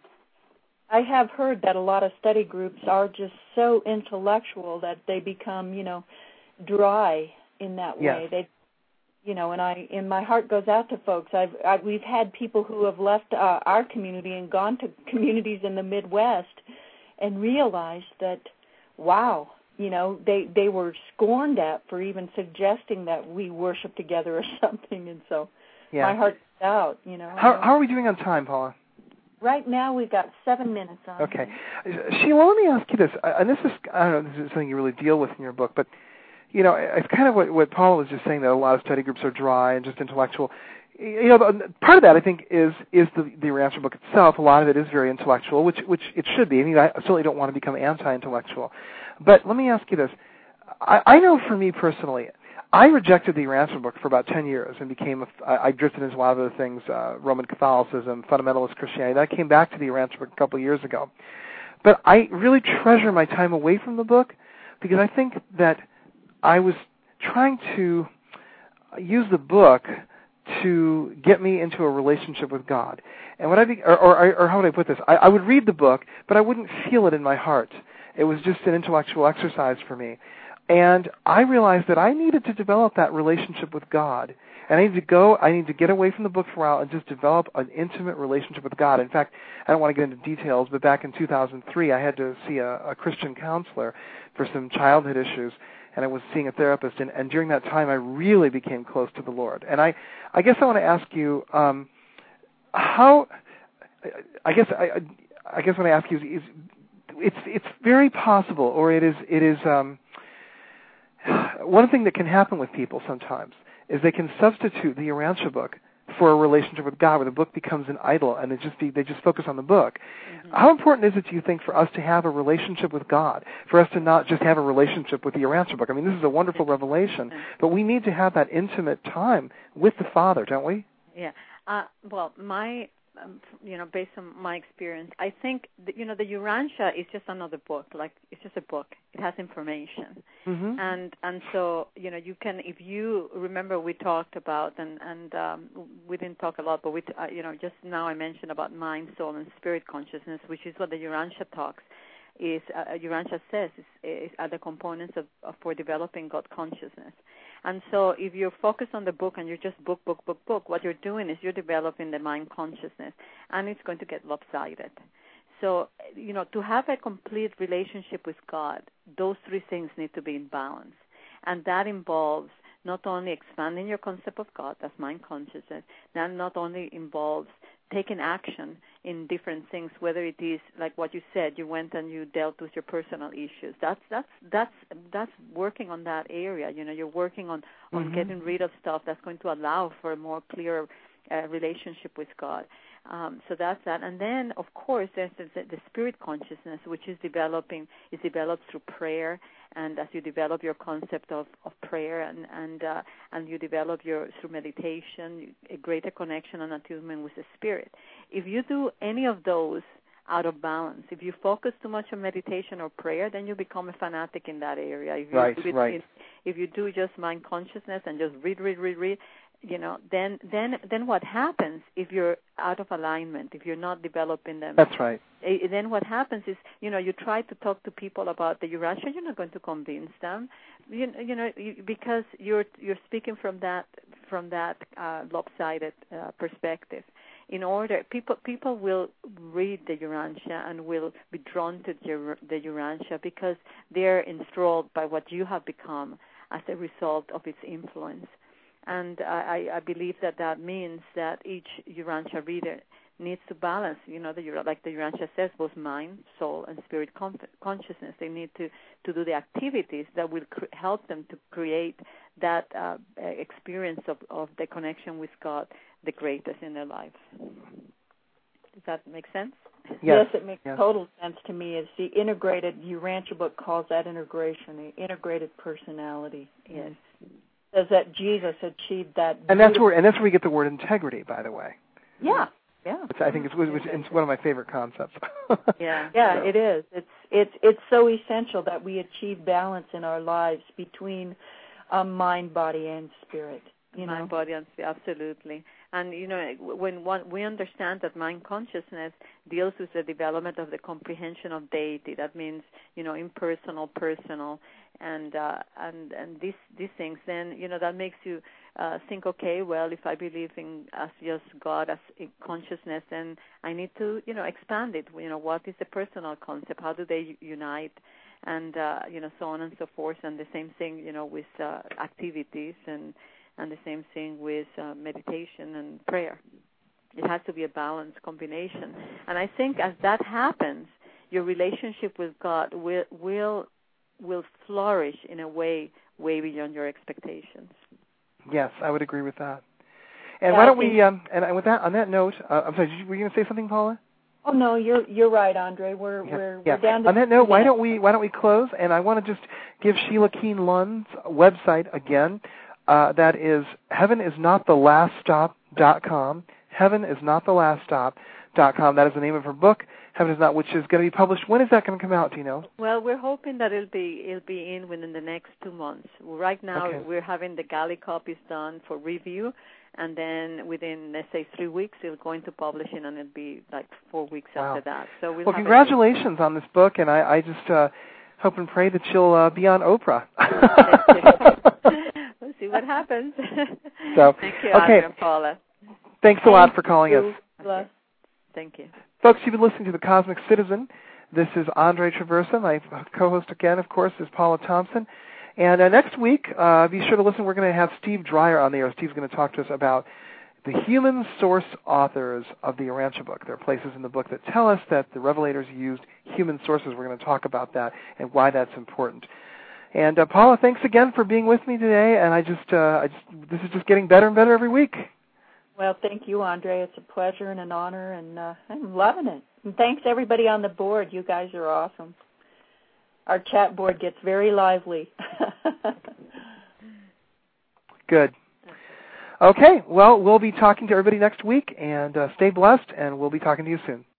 I have heard that a lot of study groups are just so intellectual that they become, you know, dry in that way. Yes. They, you know, and I, and my heart goes out to folks. I've, I, we've had people who have left uh, our community and gone to communities in the Midwest and realized that, wow, you know, they, they were scorned at for even suggesting that we worship together or something, and so yeah. my heart goes out, you know. How, how are we doing on time, Paula? Right now we've got seven minutes on. Okay. Sheila, let me ask you this, and this is, I don't know, this is something you really deal with in your book, but, you know, it's kind of what, what Paula was just saying, that a lot of study groups are dry and just intellectual. You know, part of that, I think, is is the, the Urantia book itself. A lot of it is very intellectual, which which it should be. I mean, I certainly don't want to become anti-intellectual. But let me ask you this. I, I know for me personally, I rejected the Urantia book for about ten years and became, a, I, I drifted into a lot of other things, uh, Roman Catholicism, fundamentalist Christianity. Then I came back to the Urantia book a couple of years ago. But I really treasure my time away from the book because I think that I was trying to use the book to get me into a relationship with God. And what I be, or, or, or how would I put this? I, I would read the book, but I wouldn't feel it in my heart. It was just an intellectual exercise for me. And I realized that I needed to develop that relationship with God. And I need to go, I need to get away from the book for a while and just develop an intimate relationship with God. In fact, I don't want to get into details, but back in two thousand three, I had to see a, a Christian counselor for some childhood issues, and I was seeing a therapist. And, and during that time, I really became close to the Lord. And I, I guess I want to ask you, um, how, I guess I, I guess what I ask you is, is it's it's very possible, or it is it is um, one thing that can happen with people sometimes is they can substitute the Urantia book for a relationship with God, where the book becomes an idol, and they just be, they just focus on the book. Mm-hmm. How important is it, do you think, for us to have a relationship with God, for us to not just have a relationship with the Urantia book? I mean, this is a wonderful revelation, but we need to have that intimate time with the Father, don't we? Yeah. Uh, well, my, um, you know, based on my experience, I think, that, you know, the Urantia is just another book. Like, it's just a book. It has information. Mm-hmm. And and so, you know, you can, if you remember we talked about, and, and um, we didn't talk a lot, but, we, uh, you know, just now I mentioned about mind, soul, and spirit consciousness, which is what the Urantia talks, is, uh, Urantia says, is, is are the components of, of for developing God consciousness. And so if you're focused on the book and you're just book, book, book, book, what you're doing is you're developing the mind consciousness, and it's going to get lopsided. So, you know, to have a complete relationship with God, those three things need to be in balance. And that involves not only expanding your concept of God, that's mind consciousness, that not only involves taking action in different things, whether it is like what you said, you went and you dealt with your personal issues. That's that's that's that's working on that area. You know, you're working on, on mm-hmm. getting rid of stuff that's going to allow for a more clear uh, relationship with God. Um, so that's that. And then, of course, there's the, the spirit consciousness, which is developing, is developed through prayer. And as you develop your concept of, of prayer and and uh, and you develop your through meditation, a greater connection and attunement with the spirit. If you do any of those out of balance, if you focus too much on meditation or prayer, then you become a fanatic in that area. If you right, do it, right. If you do just mind consciousness and just read, read, read, read, you know, then then then what happens if you're out of alignment, if you're not developing them? That's right. Then what happens is, you know, you try to talk to people about the Urantia, you're not going to convince them, you, you know, you, because you're you're speaking from that from that uh, lopsided uh, perspective. In order, people people will read the Urantia and will be drawn to the, the Urantia because they're enthralled by what you have become as a result of its influence. And I, I believe that that means that each Urantia reader needs to balance, you know, the, like the Urantia says, both mind, soul, and spirit consciousness. They need to, to do the activities that will cr- help them to create that uh, experience of, of the connection with God, the greatest in their lives. Does that make sense? Yes, yes it makes yes. total sense to me. It's the integrated, Urantia book calls that integration, the integrated personality. Yes. Says that Jesus achieved that. And that's where and that's where we get the word integrity, by the way. Yeah, yeah. Which I think it's, it's, it's one of my favorite concepts. yeah, yeah, so. It is. It's it's it's so essential that we achieve balance in our lives between um, mind, body, and spirit. You know? Mind, body, and spirit, absolutely. And, you know, when one, we understand that mind consciousness deals with the development of the comprehension of deity, that means, you know, impersonal, personal, and uh, and and these these things, then, you know, that makes you uh, think, okay, well, if I believe in as just God, as in consciousness, then I need to, you know, expand it. You know, what is the personal concept? How do they unite? And, uh, you know, so on and so forth. And the same thing, you know, with uh, activities and and the same thing with uh, meditation and prayer. It has to be a balanced combination. And I think as that happens, your relationship with God will will will flourish in a way way beyond your expectations. Yes, I would agree with that. And yeah, why don't we? Um, and with that, on that note, uh, I'm sorry. Were you going to say something, Paula? Oh no, you're you're right, Andre. We're yeah. we're yeah. we're down to. On that note, why don't we why don't we close? And I want to just give Sheila Keen Lund's website again. Uh, that is heaven is not the last stop dot com. heaven is not the last stop dot com. That is the name of her book. Heaven is Not, which is going to be published. When is that going to come out? Do you know? Well, we're hoping that it'll be it'll be in within the next two months. Right now, okay. we're having the galley copies done for review. And then within, let's say, three weeks, it'll go into publishing, and it'll be like four weeks wow. after that. So we'll, well, have congratulations on this book, and I, I just uh, hope and pray that you'll uh, be on Oprah. We'll see what happens. So, thank you, okay. Andre and Paula. Thanks a lot for calling us. Okay. Thank you. Folks, you've been listening to The Cosmic Citizen. This is Andre Traversa. My co-host again, of course, is Paula Thompson. And uh, next week, uh, be sure to listen. We're going to have Steve Dreyer on the air. Steve's going to talk to us about the human source authors of the Urantia book. There are places in the book that tell us that the revelators used human sources. We're going to talk about that and why that's important. And uh, Paula, thanks again for being with me today. And I just, uh, I just, this is just getting better and better every week. Well, thank you, Andre. It's a pleasure and an honor, and uh, I'm loving it. And thanks everybody on the board. You guys are awesome. Our chat board gets very lively. Good. Okay, well, we'll be talking to everybody next week, and uh, stay blessed, and we'll be talking to you soon.